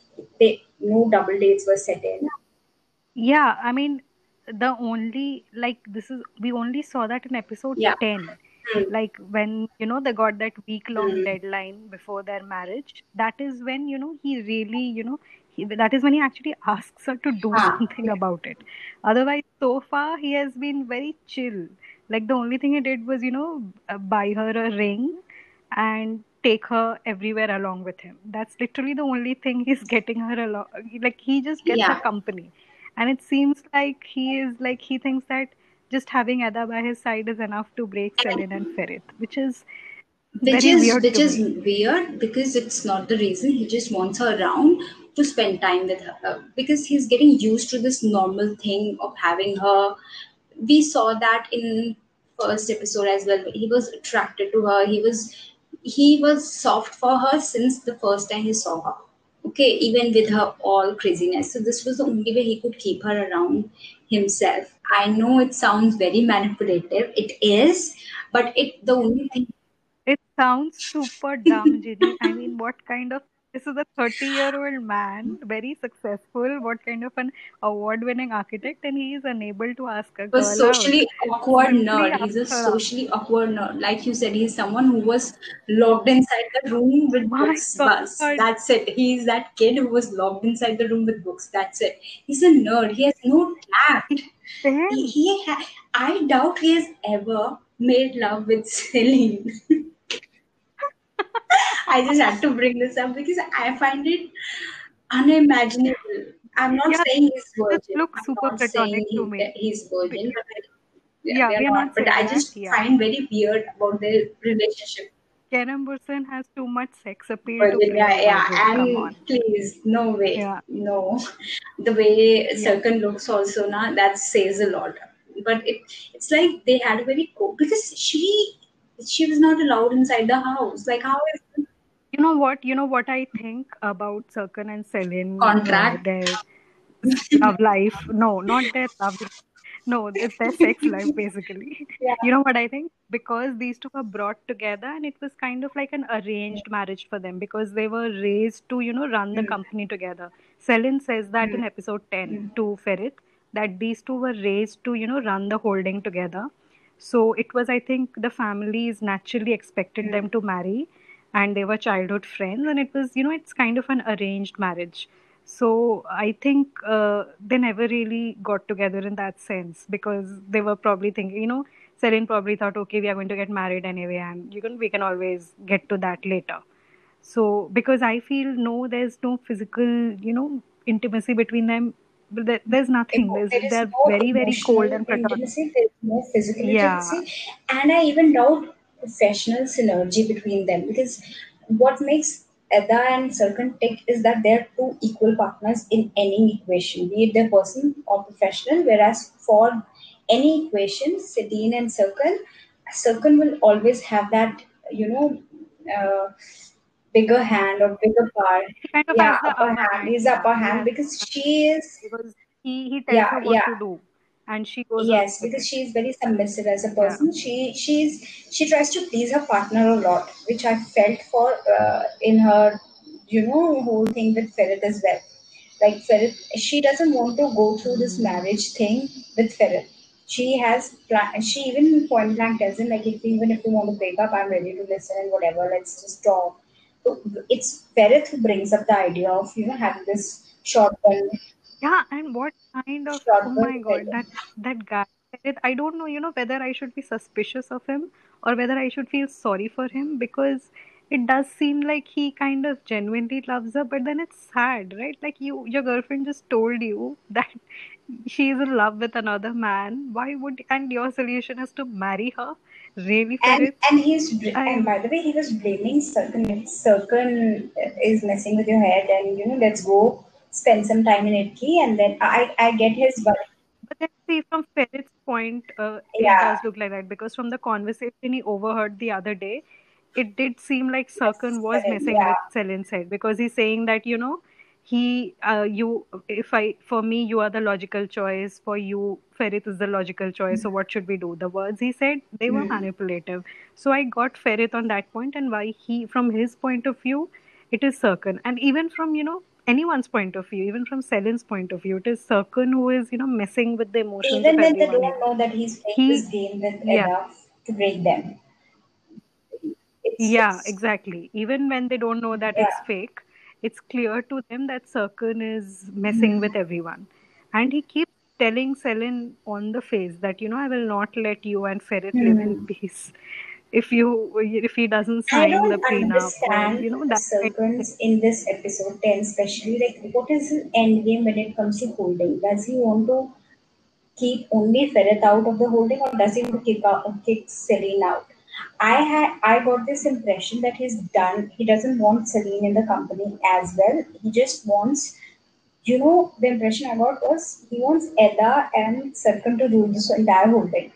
no double dates were set in. Yeah, I mean, the only like this is we only saw that in episode Yeah. 10. Hmm. Like when, they got that week-long Hmm. deadline before their marriage. That is when, he really, that is when he actually asks her to do Ah, something about it. Otherwise, so far, he has been very chill. Like the only thing he did was, buy her a ring and take her everywhere along with him. That's literally the only thing he's getting her along. Like he just gets her yeah. company. And it seems like he thinks that just having Ada by his side is enough to break Selin and Ferit, which is which very is weird which to is me. weird because it's not the reason. He just wants her around to spend time with her because he's getting used to this normal thing of having her. We saw that in first episode as well. He was attracted to her. He was soft for her since the first time he saw her. Okay, even with her all craziness. So this was the only way he could keep her around himself. I know it sounds very manipulative. It is, but the only thing. It sounds super dumb, Ginny. I mean, what kind of this is a 30-year-old man, very successful, what kind of an award-winning architect, and he is unable to ask a A girl out. socially awkward Simply nerd. ask He's a her out. socially awkward nerd. Like you said, he's someone who was locked inside the room with My books. Bus. God, That's it. He's that kid who was locked inside the room with books. That's it. He's a nerd. He has no tact. same. I doubt he has ever made love with Celine. I just had to bring this up because I find it unimaginable. I'm not Yeah, saying he's this virgin. looks I'm super not saying platonic to me. he's virgin, but Yeah, we are we are not not. But saying I that. just Yeah. find very weird about their relationship. Kerem Burson has too much sex appeal to Virgin, play a yeah, yeah, virgin. Come and on. please, no way, Yeah. no. The way Yeah. Circle looks also now that says a lot. But it's like they had a very because she was not allowed inside the house. Like how is the You know what? You know what I think about Serkan and Selin, contract? their love life. No, not their love life. No, it's their sex life basically. Yeah. You know what I think? Because these two were brought together and it was kind of like an arranged marriage for them because they were raised to, run the Mm, company together. Selin says that mm, in episode 10 mm, to Ferit that these two were raised to, run the holding together. So it was, I think, the families naturally expected mm. them to marry and they were childhood friends and it was, it's kind of an arranged marriage. So I think they never really got together in that sense because they were probably thinking, Selin probably thought, okay, we are going to get married anyway, and we can always get to that later. So because I feel no, there's no physical, intimacy between them. But there's nothing. There is They're no very, very cold emotional and platonic. intimacy, there is no physical Yeah, intimacy, and I even doubt professional synergy between them, because what makes Edda and Sarkhan tick is that they're two equal partners in any equation, be it their person or professional. Whereas for any equation, Sidine and Sarkhan will always have that, you know, uh, bigger hand or bigger part. he kind of Yeah, has the upper upper hand. hand. He's Yeah, upper he hand has because she is. because he tells Yeah, her what yeah. to do, and she goes along Yes, with because it. she is very submissive as a Yeah. person. She tries to please her partner a lot, which I felt for in her, whole thing with Ferit as well. Like Ferit, she doesn't want to go through this Hmm. marriage thing with Ferit. She even point blank tells him, like, even if you want to break up, I'm ready to listen and whatever. Let's just talk. So it's Ferit who brings up the idea of having this Yeah, and what kind of, oh shotgun my God, wedding. that guy. I don't know, whether I should be suspicious of him or whether I should feel sorry for him, because it does seem like he kind of genuinely loves her, but then it's sad, right? Like your girlfriend just told you that she is in love with another man. Why would, and your solution is to marry her? Really, And Ferit? and I by the way, he was blaming Circle. If Circle is messing with your head, and let's go spend some time in Italy, and then I get his, but But then, see, from Ferit's point, it yeah, does look like that, because from the conversation he overheard the other day, it did seem like Sarkhan yes, was messing yeah, with Selin's head, because he's saying that, for me, you are the logical choice. For you, Ferit is the logical choice. So what should we do? The words he said, they were mm. manipulative. So I got Ferit on that point, and why from his point of view, it is Sarkhan. And even from, anyone's point of view, even from Selin's point of view, it is Sarkhan who is, messing with the emotions of Even when they everyone don't here. know that he's playing He, this game with yeah, Edda to break them, yeah, it's exactly. Even when they don't know that it's yeah, fake, it's clear to them that Sarkhan is messing mm. with everyone. And he keeps telling Selin on the face that, I will not let you and Ferit live in Mm. peace if he doesn't I sign the don't prenup, or, understand that kind of thing. Serpents in this episode 10, especially. Like, what is his end game when it comes to holding? Does he want to keep only Ferret out of the holding, or does he want to kick Celine out? I got this impression that he doesn't want Celine in the company as well. He just wants, the impression I got was he wants Edda and Serkan to rule this entire holding.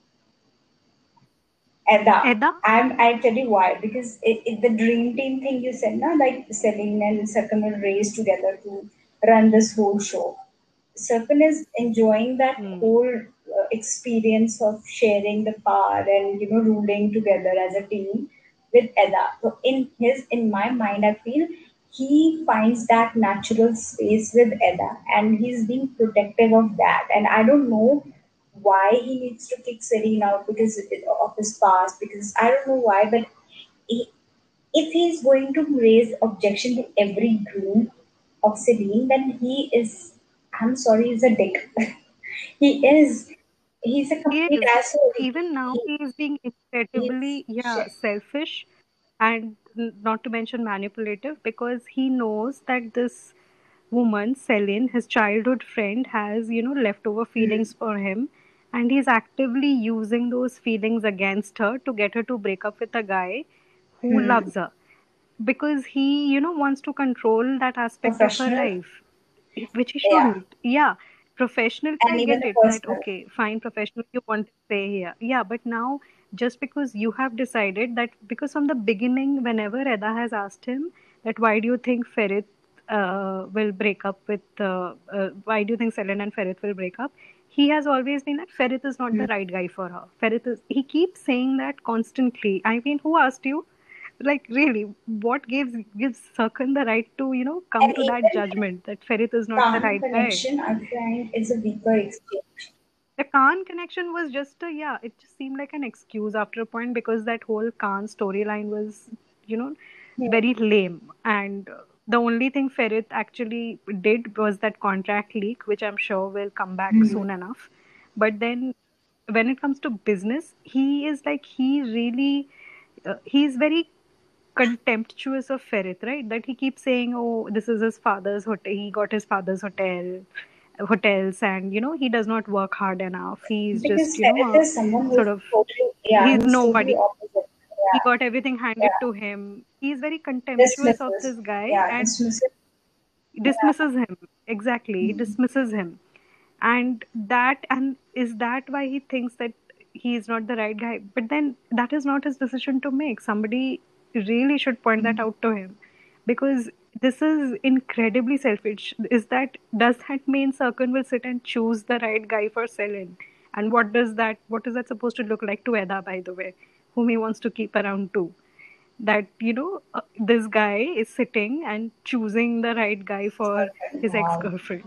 Edda. Edda? And I tell you why. Because the dream team thing you said, na, like Celine and Serkan will race together to run this whole show. Serpent is enjoying that Hmm. whole experience of sharing the power and ruling together as a team with Edda. So in my mind, I feel he finds that natural space with Edda, and he's being protective of that. And I don't know why he needs to kick Serene out because of his past. Because I don't know why, but he, if he's going to raise objection to every groom of Celine, then he is, I'm sorry, he's a dick. he is. He's a He complete is. asshole. Even now, he is being He's incredibly, yeah, shit. selfish, and not to mention manipulative, because he knows that this woman, Selin, his childhood friend, has, leftover Hmm. feelings for him, and he's actively using those feelings against her to get her to break up with a guy who Hmm. loves her, because he, wants to control that aspect of her Professional. life, which he Yeah. shouldn't. Yeah, professional, And I even get a it that, personal. okay, fine, professional, you want to stay here. Yeah, but now, just because you have decided that, because from the beginning, whenever Eda has asked him that, why do you think Ferit will break up with, why do you think Selen and Ferit will break up? He has always been that Ferit is not Hmm. the right guy for her. He keeps saying that constantly. I mean, who asked you? Like, really, what gives Sarkhan the right to, come And to that even judgment that Ferit is not the Khan right guy? connection, I find, is a weaker exchange. The Khan connection was just a, yeah, it just seemed like an excuse after a point, because that whole Khan storyline was, you know, Hmm. very lame. And the only thing Ferit actually did was that contract leak, which I'm sure will come back Hmm. soon enough. But then when it comes to business, he is like, he really, he's very contemptuous of Ferit, right? That he keeps saying, "Oh, this is his father's hotel. He got his father's hotels, and he does not work hard enough. He's just, Because Ferit is someone who's sort of, totally, yeah, he's he's totally nobody. opposite. He Yeah, got everything handed yeah. to him. He's very contemptuous of Dismisses. this guy Yeah, and dismisses. Yeah. dismisses him. Exactly, he Mm. dismisses him, and is that why he thinks that he is not the right guy? But then that is not his decision to make. Somebody really should point that out to him, because this is incredibly selfish. Does that mean Sarkhan will sit and choose the right guy for Selin? And what is that supposed to look like to Eda, by the way, whom he wants to keep around too? That this guy is sitting and choosing the right guy for his Wow. ex-girlfriend.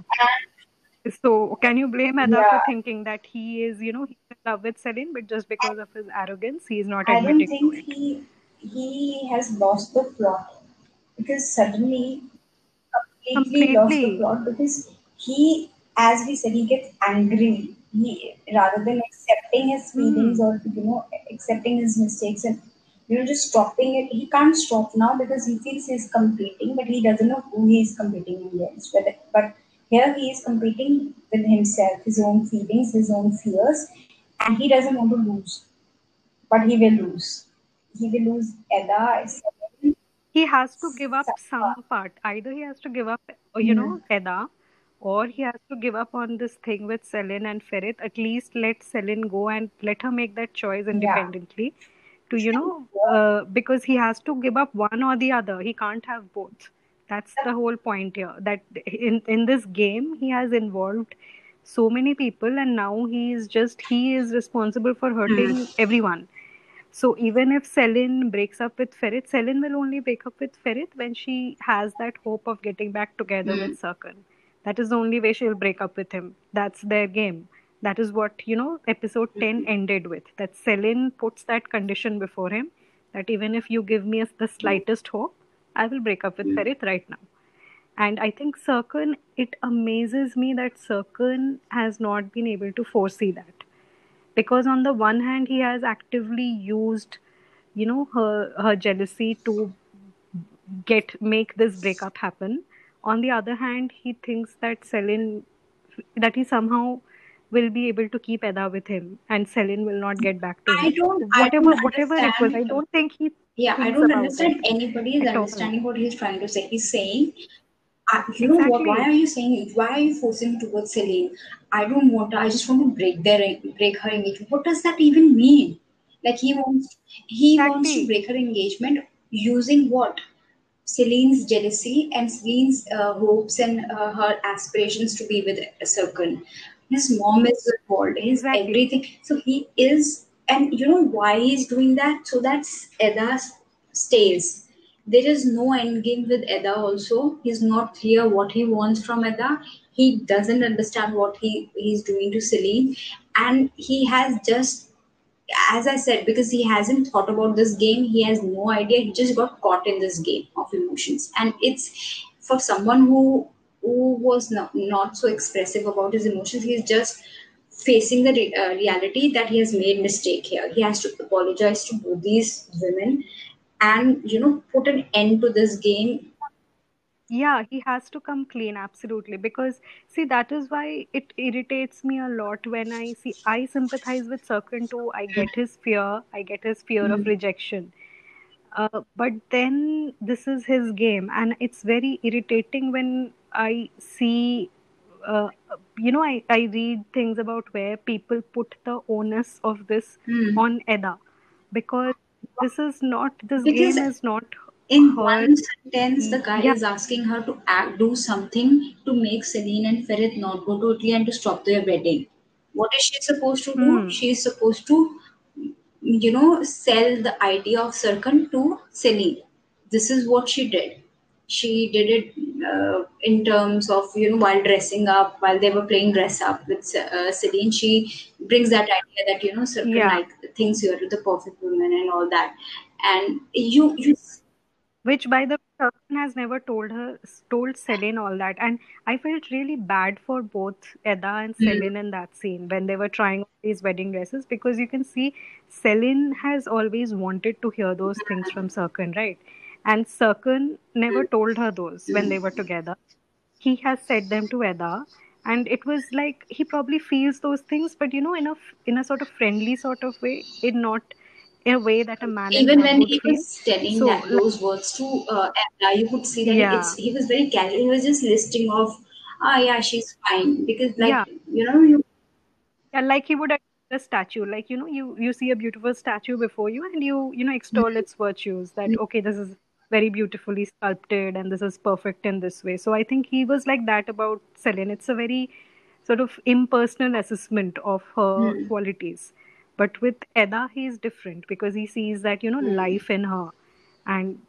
So can you blame Ada for Yeah, thinking that he is, he's in love with Celine, but just because of his arrogance, he is not I don't admitting to think it? he has lost the plot because suddenly completely lost the Completely. plot because he, as we said, he gets angry. He rather than accepting his feelings Hmm. or accepting his mistakes and just stopping it. He can't stop now because he feels he's competing, but he doesn't know who he is competing against. But here he is competing with himself, his own feelings, his own fears, and he doesn't want to lose. But he will lose. He will lose Eda, He has to give up some part. Either he has to give up, Hmm. Eda, or he has to give up on this thing with Selin and Ferit. At least let Selin go and let her make that choice Yeah. independently. Because he has to give up one or the other. He can't have both. That's the whole point here. That in this game, he has involved so many people, and now he is responsible for hurting everyone. So even if Selin breaks up with Ferit, Selin will only break up with Ferit when she has that hope of getting back together Hmm. with Sarkhan. That is the only way she'll break up with him. That's their game. That is what, episode 10 ended with. That Selin puts that condition before him, that even if you give me the slightest hope, I will break up with Ferit right now. And I think Sarkhan, it amazes me that Sarkhan has not been able to foresee that, because on the one hand he has actively used her jealousy to make this breakup happen. On the other hand, he thinks that he somehow will be able to keep Eda with him, and Selin will not get back to I him. don't I don't Whatever it was, I understand. don't think he Yeah, I thinks don't about understand it anybody's at all. understanding what he's trying to say. He's saying, you know what? Why Exactly. are you saying it? Why are you forcing towards Celine? I don't want. I just want to break her engagement. What does that even mean? Like he wants to Exactly. break her engagement using what? Celine's jealousy and Celine's hopes and her aspirations to be with Sarkhan. His mom is involved, his Exactly. everything. So he is, and you know why he's doing that? So that Eda stays. There is no end game with Eda also. He's not clear what he wants from Eda. He doesn't understand what he's doing to Celine. And he has just, as I said, because he hasn't thought about this game, he has no idea. He just got caught in this game of emotions, and it's for someone who was not so expressive about his emotions. He's just facing the reality that he has made mistake here. He has to apologize to both these women, and put an end to this game. Yeah, he has to come clean, absolutely. Because, see, that is why it irritates me a lot when I sympathize with Sarkhan too. I get his fear of Mm. rejection. But then this is his game, and it's very irritating when I see, I read things about where people put the onus of this Mm. on Eda, because this Because game is not in her. one sentence, the guy Yeah. is asking her to do something to make Celine and Ferit not go to Italy and to stop their wedding. What is she supposed to do? Hmm. She is supposed to, sell the idea of Sarkhan to Celine. This is what she did. She did it in terms of, while dressing up, while they were playing dress up with Celine. She brings that idea that, Sarkhan Yeah. like thinks you're the perfect woman and all that. And you Which, by the Sarkhan has never told Selin all that, and I felt really bad for both Eda and Mm. Selin in that scene when they were trying on these wedding dresses, because you can see Selin has always wanted to hear those things from Sarkhan, right? And Sarkhan never told her those when they were together. He has said them to Eda, and it was like he probably feels those things, but in a sort of friendly sort of way, in not in a way that a man in Even love when would he feel. was telling So, that like, those words to Ella, you could see that yeah, he was very casual. He was just listing off, ah, yeah, she's fine because, yeah, like, you. yeah, like he would admire a statue. Like, you see a beautiful statue before you, and you extol its virtues. That, okay, this is very beautifully sculpted, and this is perfect in this way. So I think he was like that about Celine. It's a very sort of impersonal assessment of her Mm, qualities. But with Eda, he is different because he sees that mm, life in her, and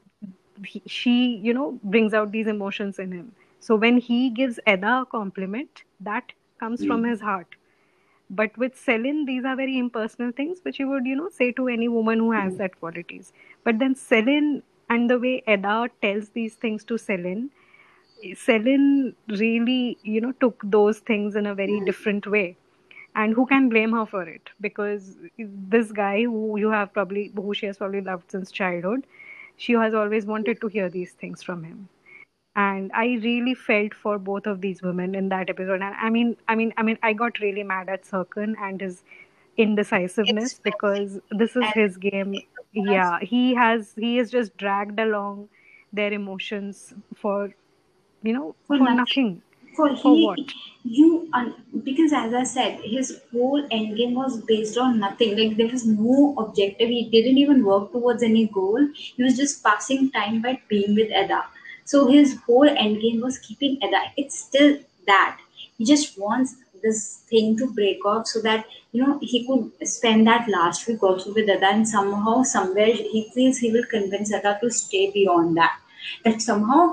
she brings out these emotions in him. So when he gives Eda a compliment, that comes from mm, his heart. But with Selin, these are very impersonal things which you would, say to any woman who has mm, that qualities. But then Selin, and the way Eda tells these things to Selin, Selin really, took those things in a very mm, different way. And who can blame her for it? Because this guy who she has probably loved since childhood, she has always wanted to hear these things from him. And I really felt for both of these women in that episode. And I mean, I got really mad at Sirkin and his indecisiveness, because expressing this is and his game. Yeah, he is just dragged along their emotions for for for nothing. nothing. For For he, what? because as I said, his whole end game was based on nothing. Like there was no objective. He didn't even work towards any goal. He was just passing time by being with Eda. So his whole end game was keeping Eda. It's still that he just wants this thing to break off so that he could spend that last week also with Eda, and somehow somewhere he feels he will convince Eda to stay beyond that. That somehow,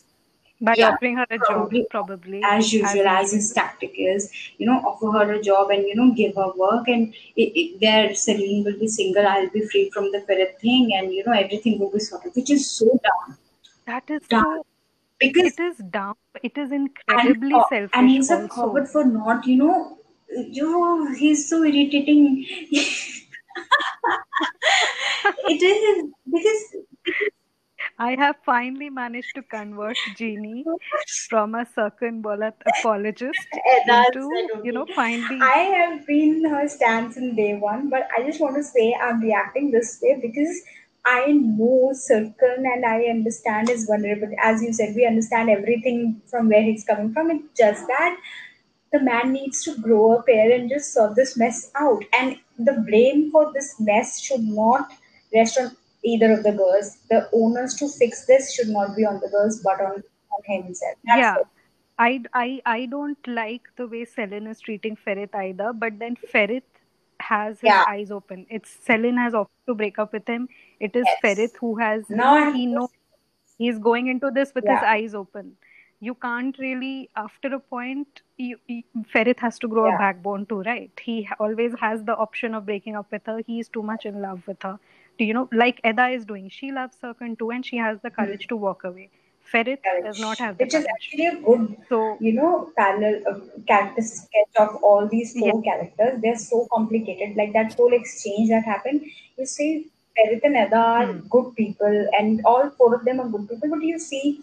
By yeah, offering her a job, probably probably, as as usual, as usual. his tactic is, offer her a job and give her work, and there Celine will be single. I'll be free from the Ferret thing, and everything will be sorted, which is so That is dumb so. because It is dumb. It is and incredibly and selfish, he's a also. coward for not he's so irritating. It is because I have finally managed to convert Jeannie from a Circan Bolat apologist That's said into, only. finally. I have been her stance in day one, but I just want to say I'm reacting this way because I know Sirkan and I understand his vulnerability. As you said, we understand everything from where he's coming from. It's just that the man needs to grow up here and just sort this mess out. And the blame for this mess should not rest on either of the girls. The onus to fix this should not be on the girls, but on himself. That's Yeah, it. I don't like the way Selin is treating Ferit either, but then Ferit has his Yeah. eyes open. It's Selin has offered to break up with him. It is Yes. Ferit who has, Now I have he to. knows he's going into this with his Yeah. eyes open. You can't really, after a point, Ferit has to grow a Yeah. backbone too, right? He always has the option of breaking up with her. He's too much in love with her. Like Eda is doing. She loves Serkan too, and she has the Hmm. courage to walk away. Ferit does not Courage, have the which is courage. actually a good, So, parallel character sketch of all these yeah. four characters. They're so complicated. Like that whole exchange that happened. You see, Ferit and Eda are Hmm. good people, and all four of them are good people. But you see,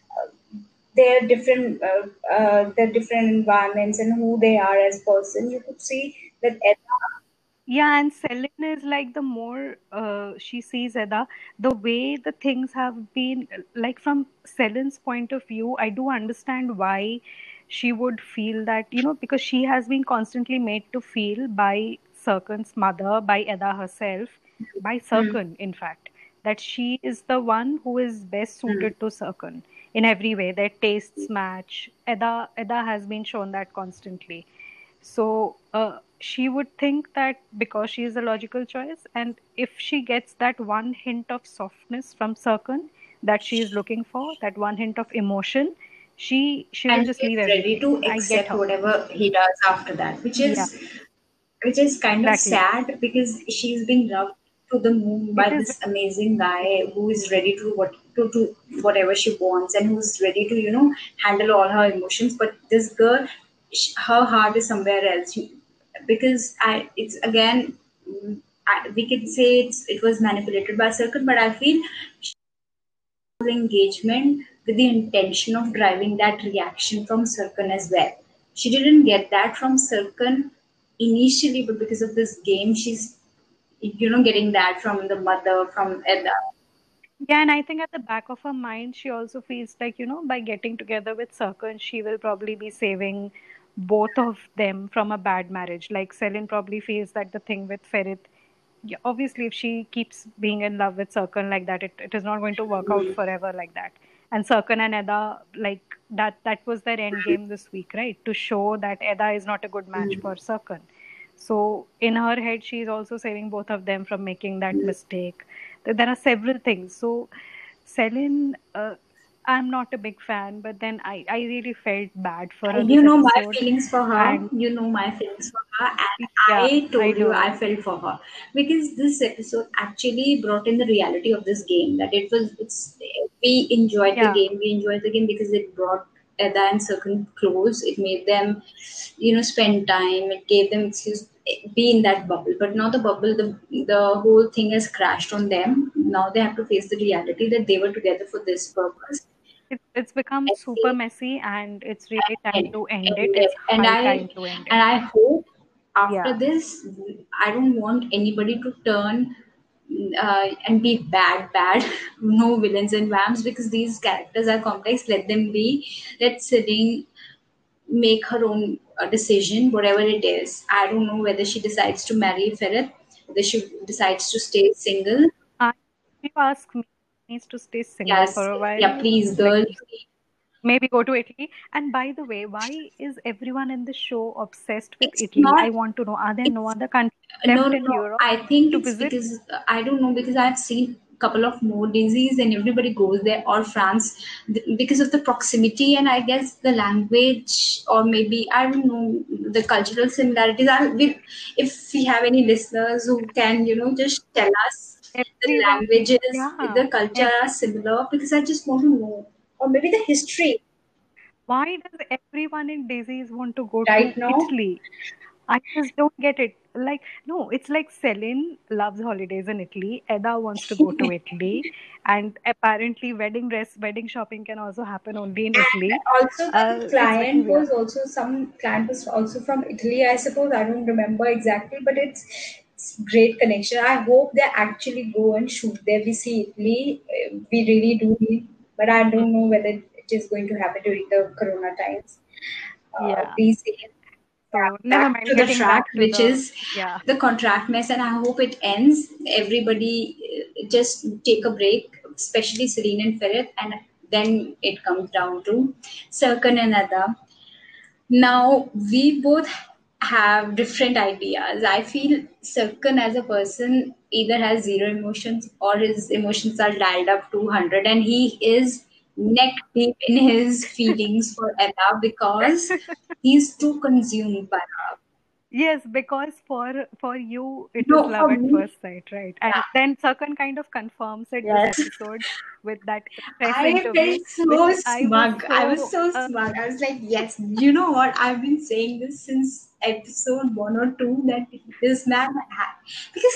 their different environments and who they are as person. You could see that Eda. Yeah, and Selin is like, the more she sees Eda, the way the things have been, like from Selin's point of view, I do understand why she would feel that, because she has been constantly made to feel by Serkan's mother, by Eda herself, by Hmm, Serkan, in fact, that she is the one who is best hmm, suited to Serkan in every way. Their tastes match. Eda has been shown that constantly. So she would think that because she is a logical choice, and if she gets that one hint of softness from Sarkhan that she is looking for, that one hint of emotion, she will and just she leave is ready everything. to I get accept her. whatever he does after that, Yeah, which is kind of exactly. sad because she's being loved to the moon It by is this amazing guy who is ready to do to whatever she wants, and who's ready to handle all her emotions. But this girl, her heart is somewhere else. Because it's again, we could say it was manipulated by Circle, but I feel engagement with the intention of driving that reaction from Sirkan as well. She didn't get that from Sirkan initially, but because of this game, she's getting that from the mother, from Edda. Yeah, and I think at the back of her mind, she also feels like, by getting together with Sarkhan, she will probably be saving both of them from a bad marriage. Like Selin probably feels that the thing with Ferit, yeah, obviously, if she keeps being in love with Sarkhan like that, it is not going to work out forever like that. And Sarkhan and Edda, like that was their end game this week, right? To show that Edda is not a good match for Sarkhan. So in her head, she is also saving both of them from making that mistake. There are several things. So Selin, I'm not a big fan, but then I really felt bad for her You this know my episode. feelings for her. And You know my feelings for her, and yeah, I I told you I know. felt for her because this episode actually brought in the reality of this game. That it's we enjoyed the Yeah, game. We enjoyed the game because it brought Edda and Circle close. It made them, spend time. It gave them excuse be in that bubble. But now the bubble, the whole thing has crashed on them. Now they have to face the reality that they were together for this purpose. it's become I super think messy, and it's really time and to end it. and It's and high time to end it. I hope after Yeah. this I don't want anybody to turn and be bad no villains and vamps because these characters are complex. Let them be. Let Celine make her own decision, whatever it is. I don't know whether she decides to marry Ferret, whether she decides to stay single. If you ask me, she needs to stay single for Yes, a yeah, while. please Like girl. maybe go to Italy. And by the way, why is everyone in the show obsessed with It's Italy? not I want to know. Are there no it's other countries No, left in no. Europe I think to it's visit? because I don't know because I've seen a couple of more disease and everybody goes there or France because of the proximity and I guess the language or maybe I don't know the cultural similarities. If we have any listeners who can just tell us the Everyone, languages, yeah. the culture are similar because I just want to know or maybe the history Why does everyone in disease want to go right to now. Italy? I just don't get it. Like, no, it's like Celine loves holidays in Italy. Edda wants to go to Italy. And apparently, wedding shopping can also happen only in And Italy. also the It's very client weird. was also some client was also from Italy, I suppose. I don't remember exactly, but it's great connection. I hope they actually go and shoot there. We see Italy, we really do need, but I don't know whether it is going to happen during the Corona times. Yeah. We see So, never back mind. to the Getting track, back to which the, is yeah. the contract mess, and I hope it ends. Everybody just take a break, especially Serene and Ferret, and then it comes down to Sarkan and Ada. Now we both have different ideas. I feel Sarkan as a person either has zero emotions or his emotions are dialed up to 100, and he is neck deep in his feelings for Ella because he's too consumed by her. Yes, because for you it is No, love for at me, first sight, right? And yeah, then Sarkhan kind of confirms it this yes. episode with that press I interview, felt which so I was smug. I was so so smug. I was like, yes, you know what? I've been saying this since episode 1 or 2 that this man had, because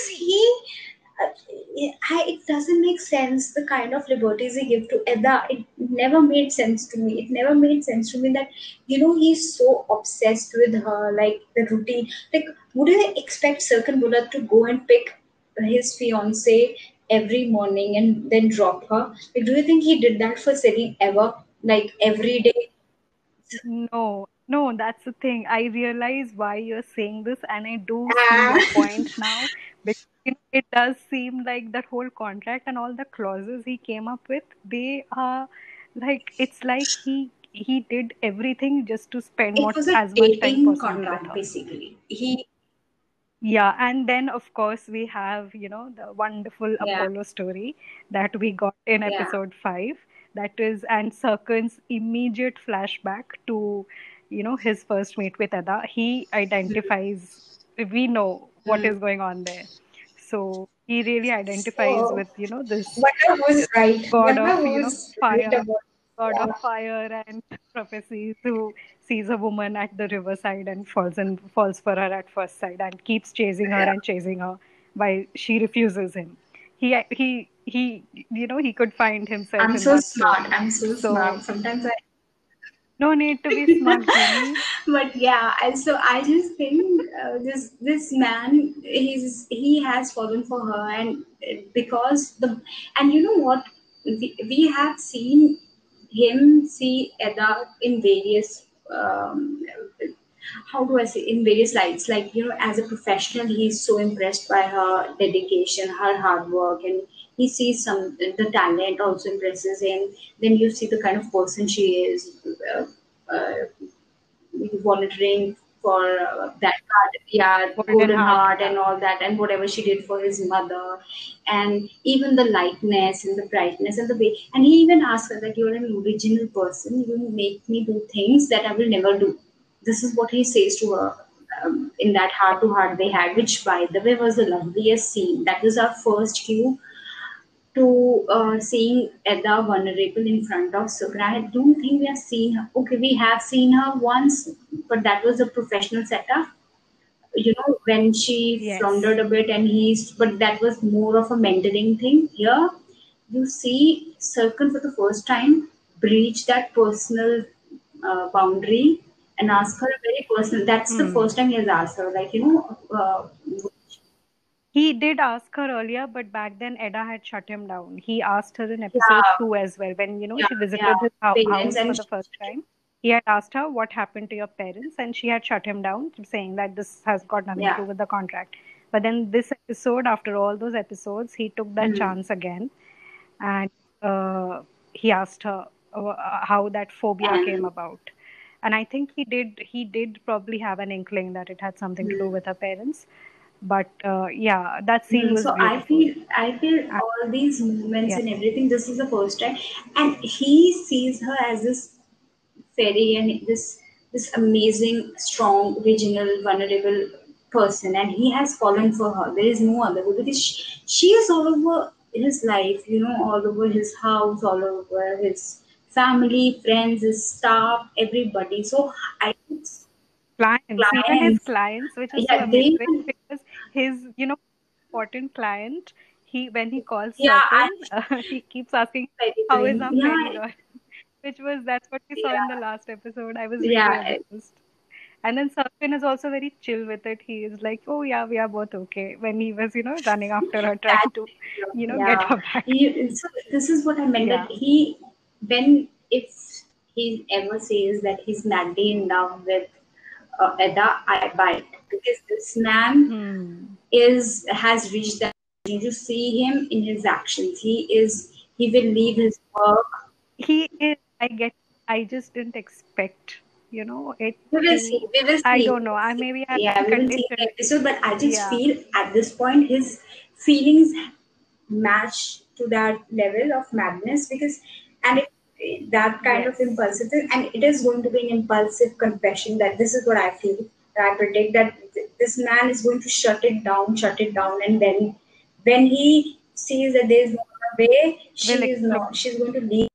it doesn't make sense the kind of liberties he give to Edda. It never made sense to me. It never made sense to me that he's so obsessed with her, like the routine. Like, would you expect Sirkan Bullet to go and pick his fiance every morning and then drop her? Like, do you think he did that for Celine ever? Like every day? no, that's the thing. I realize why you're saying this, and I do see Ah. your point now. Because it does seem like that whole contract and all the clauses he came up with, they are like it's like he did everything just to spend It was a as much time dating possible with contract her. basically. He Yeah, and then of course we have, the wonderful Yeah, Apollo story that we got in yeah. episode 5. That is, and Sarkhan's immediate flashback to, his first meet with Ada. He identifies, we know what is going on there. So he really identifies So, with, this Wanda was right. god Wanda of, was right fire, about god of yeah. fire and prophecies, who sees a woman at the riverside and falls for her at first sight and keeps chasing her while she refuses him. He could find himself I'm in so that role. smart. I'm so So smart. Sometimes I no need to be smart, Jimmy. but yeah, and so I just think this man he has fallen for her, and because the and you know what, we have seen him see Edda in various how do I say, in various lights. Like, as a professional, he's so impressed by her dedication, her hard work, and he sees the talent also impresses him. Then you see the kind of person she is. Uh, Volunteering for that heart, yeah, Golden golden Heart, heart yeah. and all that, and whatever she did for his mother, and even the lightness and the brightness and the way. And he even asked her that you're an original person. You make me do things that I will never do. This is what he says to her in that heart to heart they had, which by the way was the loveliest scene. That was our first cue to seeing Edda vulnerable in front of Sukra. I don't think we have seen her. Okay, we have seen her once, but that was a professional setup. When she Yes. floundered a bit and but that was more of a mentoring thing. Here, you see Circle for the first time breach that personal boundary and ask her a very personal. That's the Hmm. first time he has asked her, like, He did ask her earlier, but back then Edda had shut him down. He asked her in episode yeah, 2 as well, when yeah, she yeah, visited his parents, house for and the first time. He had asked her what happened to your parents, and she had shut him down, saying that this has got nothing to yeah. do with the contract. But then this episode, after all those episodes, he took that Hmm. chance again, and he asked her how that phobia came And about. And I think he did probably have an inkling that it had something to do with her parents. But yeah, that scene was so I beautiful. feel I feel And, all these movements yeah, and everything. This is the first time, and he sees her as this fairy and this amazing, strong, original, vulnerable person, and he has fallen for her. There is no other way because she is all over his life. All over his house, all over his family, friends, his staff, everybody. So I think clients, even his clients, clients, which is so yeah, they amazing even because his, important client, when he calls yeah, Serpin, he keeps asking, "How is everything. our fairy Yeah, girl?" That's what we saw in the yeah, last episode. I was really yeah. amused. And then Serpin is also very chill with it. He is like, "Oh yeah, we are both okay." When he was, running after her, trying That to, get yeah. her back. So this is what I meant, that Yeah. when if he ever says that he's madly in love with Edda, I buy it because this man Hmm. has reached that. You see him in his actions. He will leave his work. He is, I just didn't expect, it We will see. to, We will I see. don't know. I maybe I've Yeah, been we will see in the conditioned. episode. But I just Yeah. feel at this point his feelings match to that level of madness because, and that kind of Yes. impulsive thing, and it is going to be an impulsive confession that this is what I feel. That I predict that this man is going to shut it down, and then when he sees that there is no other way, Will explode. she's going to leave.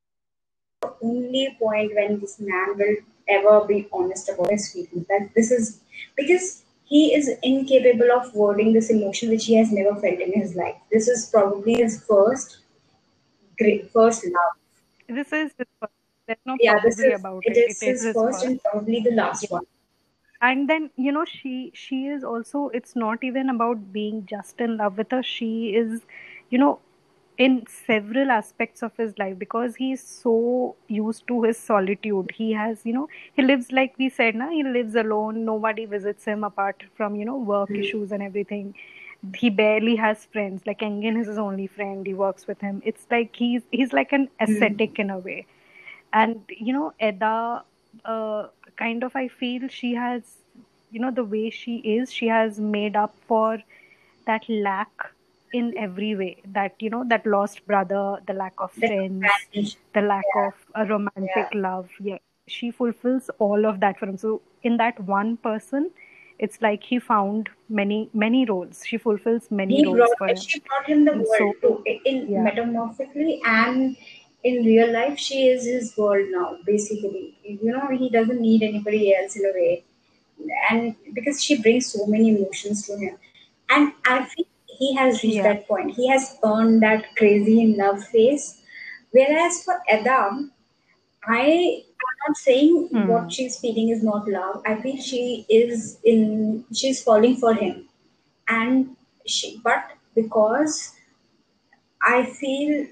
The only point when this man will ever be honest about his feelings. That this is because he is incapable of wording this emotion which he has never felt in his life. This is probably his first love. This is his first. There's no Yeah, probably about it it. It is is his his first first. and probably the last one. And then, she is also, it's not even about being just in love with her. She is, you know in several aspects of his life, because he's so used to his solitude. He has, he lives, like we said, he lives alone. Nobody visits him apart from, work Mm. issues and everything. He barely has friends. Like Engin is his only friend. He works with him. It's like he's like an Mm. ascetic in a way. And Edda, kind of, I feel she has, the way she has made up for that lack in every way. That, that lost brother, the lack of The friends, companionship. the lack Yeah, of a romantic yeah. love. Yeah, she fulfills all of that for him. So in that one person, it's like he found many roles. She fulfills many roles for him. She brought him the And world so, to in yeah, metamorphically, and in real life she is his world now. Basically, he doesn't need anybody else in a way, and because she brings so many emotions to him, and I feel he has reached yeah, that point. He has earned that crazy in love phase. Whereas for Adam, I'm not saying what hmm, she's feeling is not love. I feel she's falling for him, and but because I feel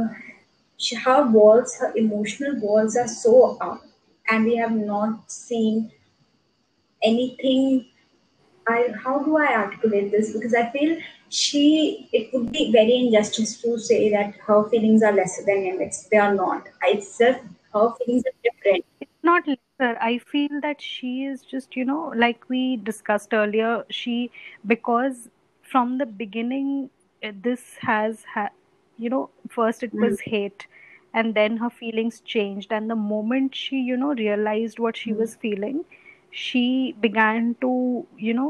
her emotional walls are so up, and we have not seen anything. How do I articulate this? Because I feel it would be very injustice to say that her feelings are lesser than him. They are not. It's just her feelings are different. it's not lesser. I feel that she is just, like we discussed earlier, because from the beginning, this first it Mm. was hate, and then her feelings changed. And the moment she, realized what she Mm. was feeling, she began to,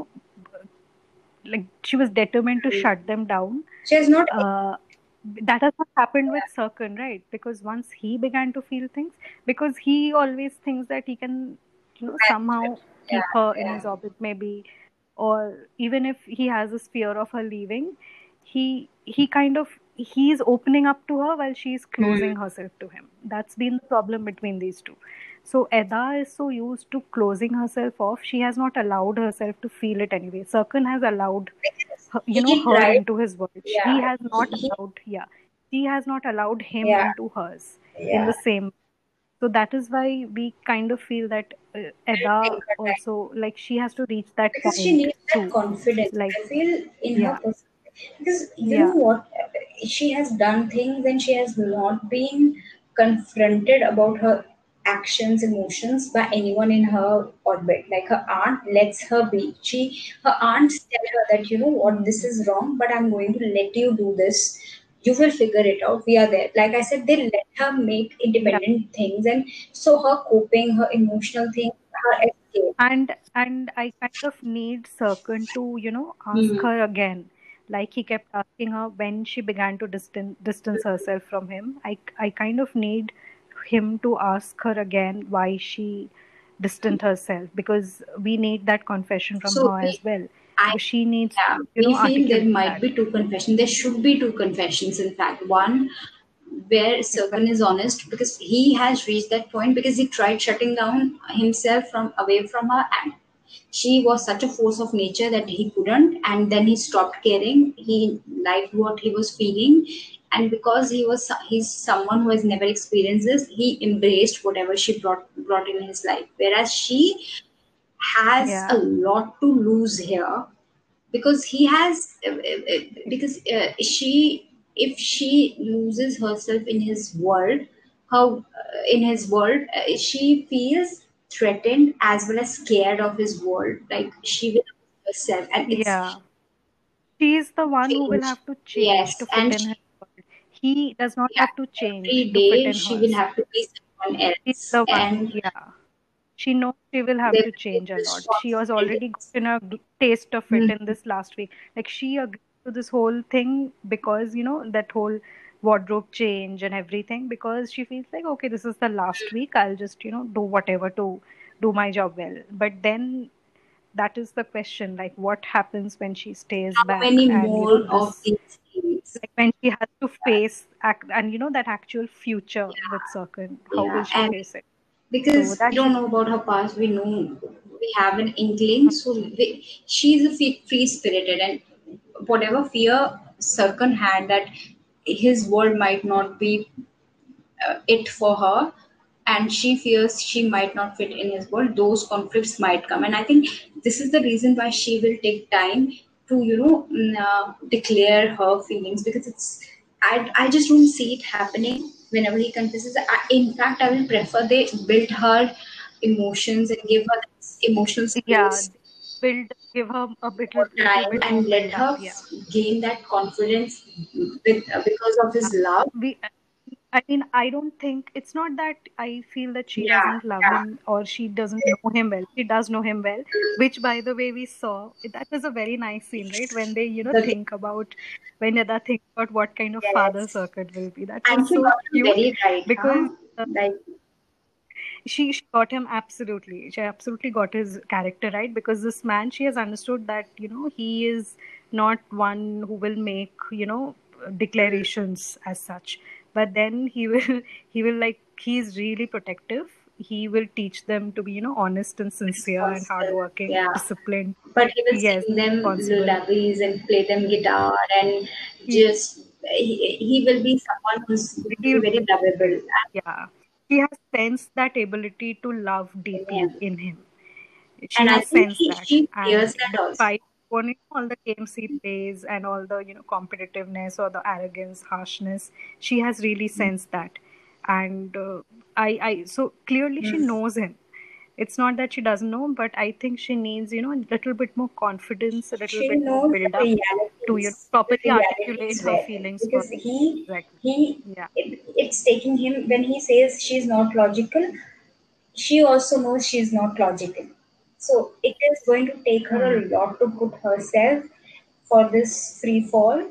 like she was determined to Mm. shut them down. She has not. uh, that has not happened with Sarkhan, right? Because once he began to feel things, because he always thinks that he can, somehow Yeah, keep her in yeah. his orbit, maybe, or even if he has this fear of her leaving, he's opening up to her while she's Mm. closing herself to him. That's been the problem between these two. So Eda is so used to closing herself off, she has not allowed herself to feel it anyway. Sarkhan has allowed He her tried. into his world. Yeah, She has not allowed him yeah, into hers in yeah. the same. So that is why we kind of feel that It'll Eda take her time also, like, she has to reach that because she point needs that too. confidence. Like, I feel in her yeah, because you know yeah, what, she has done things and she has not been confronted about her actions, emotions by anyone in her orbit. Like her aunt lets her be. Her aunts tell her that what, this mm, is wrong, but I'm going to let you do this. You will figure it out. We are there. Like I said, they let her make yeah. independent things, and so her coping, her emotional thing, her escape. And I kind of need Sarkhan to, ask Hmm. her again. Like he kept asking her when she began to distance herself from him. I kind of need him to ask her again why she distanced herself, because we need that confession from So her as well. I Because she needs yeah, to, we feel there articulate might that. be two confessions. There should be two confessions, in fact. One where Serkan is Exactly. honest because he has reached that point because he tried shutting down himself from away from her, and she was such a force of nature that he couldn't, and then he stopped caring. He liked what he was feeling, and because he's someone who has never experienced this, he embraced whatever she brought in his life. Whereas she has a Yeah. lot to lose here because he has because she if she loses herself in his world, how in his world she feels threatened as well as scared of his world, like she will lose herself, and it's Yeah. She is the one who will change. have to change Yes, to fit and in his world. He does not yeah, have to change every to fit day in she will hers. have to be someone She's else, the one. and Yeah. She knows she will have there to will be change a lot. She has already responsibilities. gotten a taste of it Hmm. in this last week. Like, she agreed to this whole thing because, that whole wardrobe change and everything, because she feels like, okay, this is the last week. I'll just, do whatever to do my job well. But then that is the question, like, what happens when she stays How back, many and, more of this, these things? like, when she has to face and, that actual future with Circle, how will Yeah, she and face it? So because we that's don't just. know about her past, we know we have an inkling. So she's a free spirited, and whatever fear Sarkhan had that his world might not be it for her, and she fears she might not fit in his world, those conflicts might come, and I think this is the reason why she will take time to declare her feelings, because I just don't see it happening whenever he confesses. In fact, I will prefer they build her emotions and give her this emotional Yeah, space give her a for little time bit more and let build up. her Yeah, gain that confidence because of his love. we. I mean, I don't think it's not that I feel that she Yeah, doesn't love yeah. him or she doesn't know him well. She does know him well, which, by the way, we saw. That was a very nice scene, right? When they, The, think about, when Yada thinks about what kind of father yes. Circuit will be. That And was she so got him cute very right, because huh? Like, she got him absolutely. She absolutely got his character right because this man, she has understood that he is not one who will make declarations as such, but then he will he will like he's really protective. He will teach them to be honest and sincere and responsible. hardworking, Yeah. disciplined. But he will Yes, sing them responsible. lullabies and play them guitar and He just, he will be someone who's going to be he'll very lovable. yeah. He has sensed that ability to love In deeply him. in him. She And I has think sensed that, she fears and that also. despite all the games he plays and all the competitiveness or the arrogance, harshness, she has really sensed that, and I so clearly she Hmm. knows him. It's not that she doesn't know, but I think she needs a little bit more confidence, a little She bit more knows build the up to realities, the properly articulate realities her where, feelings for because he exactly. Yeah, it's taking him when he says she's not logical. She also knows she's not logical. So it is going to take her hmm. a lot to put herself for this free fall.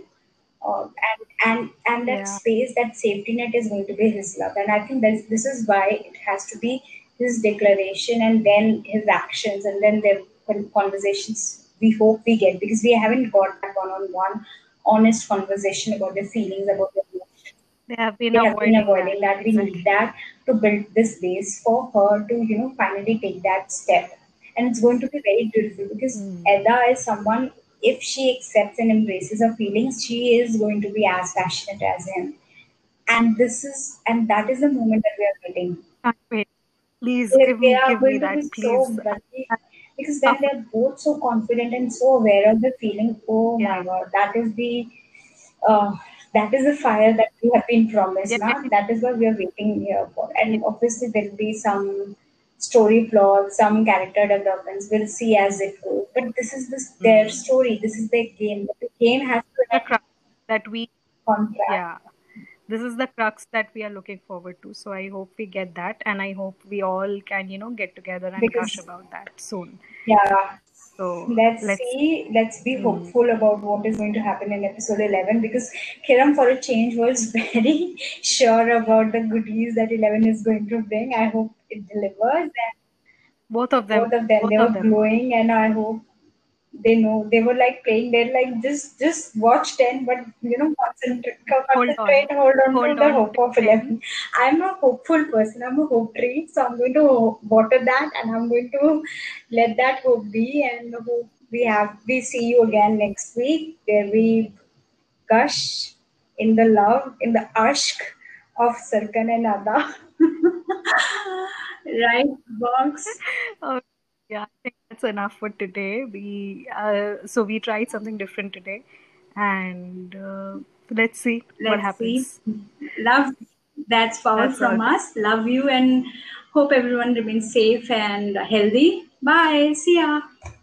And that Yeah, space, that safety net is going to be his love. And I think that this is why it has to be his declaration and then his actions and then their conversations we hope we get, because we haven't got that one-on-one honest conversation about their feelings, about their emotions. they have been We have been avoiding that avoiding that. We need exactly. that to build this base for her to, finally take that step. And it's going to be very beautiful because Hmm. Edda is someone, if she accepts and embraces her feelings, she is going to be as passionate as him. And that is the moment that we are getting. Can't wait. Please They are give me going to be that, so please. lucky because then they're both so confident and so aware of the feeling. Oh my Yeah, God, uh, that is the fire that we have been promised. they're Now getting. that is what we are waiting here for. Yeah, And obviously there will be some story plots, some character developments. We'll see as it goes. But this is their mm. story. This is their game. The game has to The end crux that we, contract. yeah, this is the crux that we are looking forward to. So I hope we get that, and I hope we all can, get together and gush Because about that soon. yeah, So let's let's see. see. Let's be Mm. hopeful about what is going to happen in episode 11, because Kiram, for a change, was very sure about the goodies that 11 is going to bring. I hope it delivers. And both of them, they Both were of them were. glowing, and I hope they know. They were like playing. They're like, just watch 10, but Hold on, hold on to hold the on hope to of 10. 11. I'm a hopeful person. I'm a hope tree, so I'm going to water that, and I'm going to let that hope be. And hope we see you again next week, where we gush in the love, in the ashk of Sarkan and Ada. Right, box. Oh, yeah, I think that's enough for today. We tried something different today, and let's see what Let's see. happens. Love, that's all That's all. from us. Love you and hope everyone remains safe and healthy. Bye. See ya.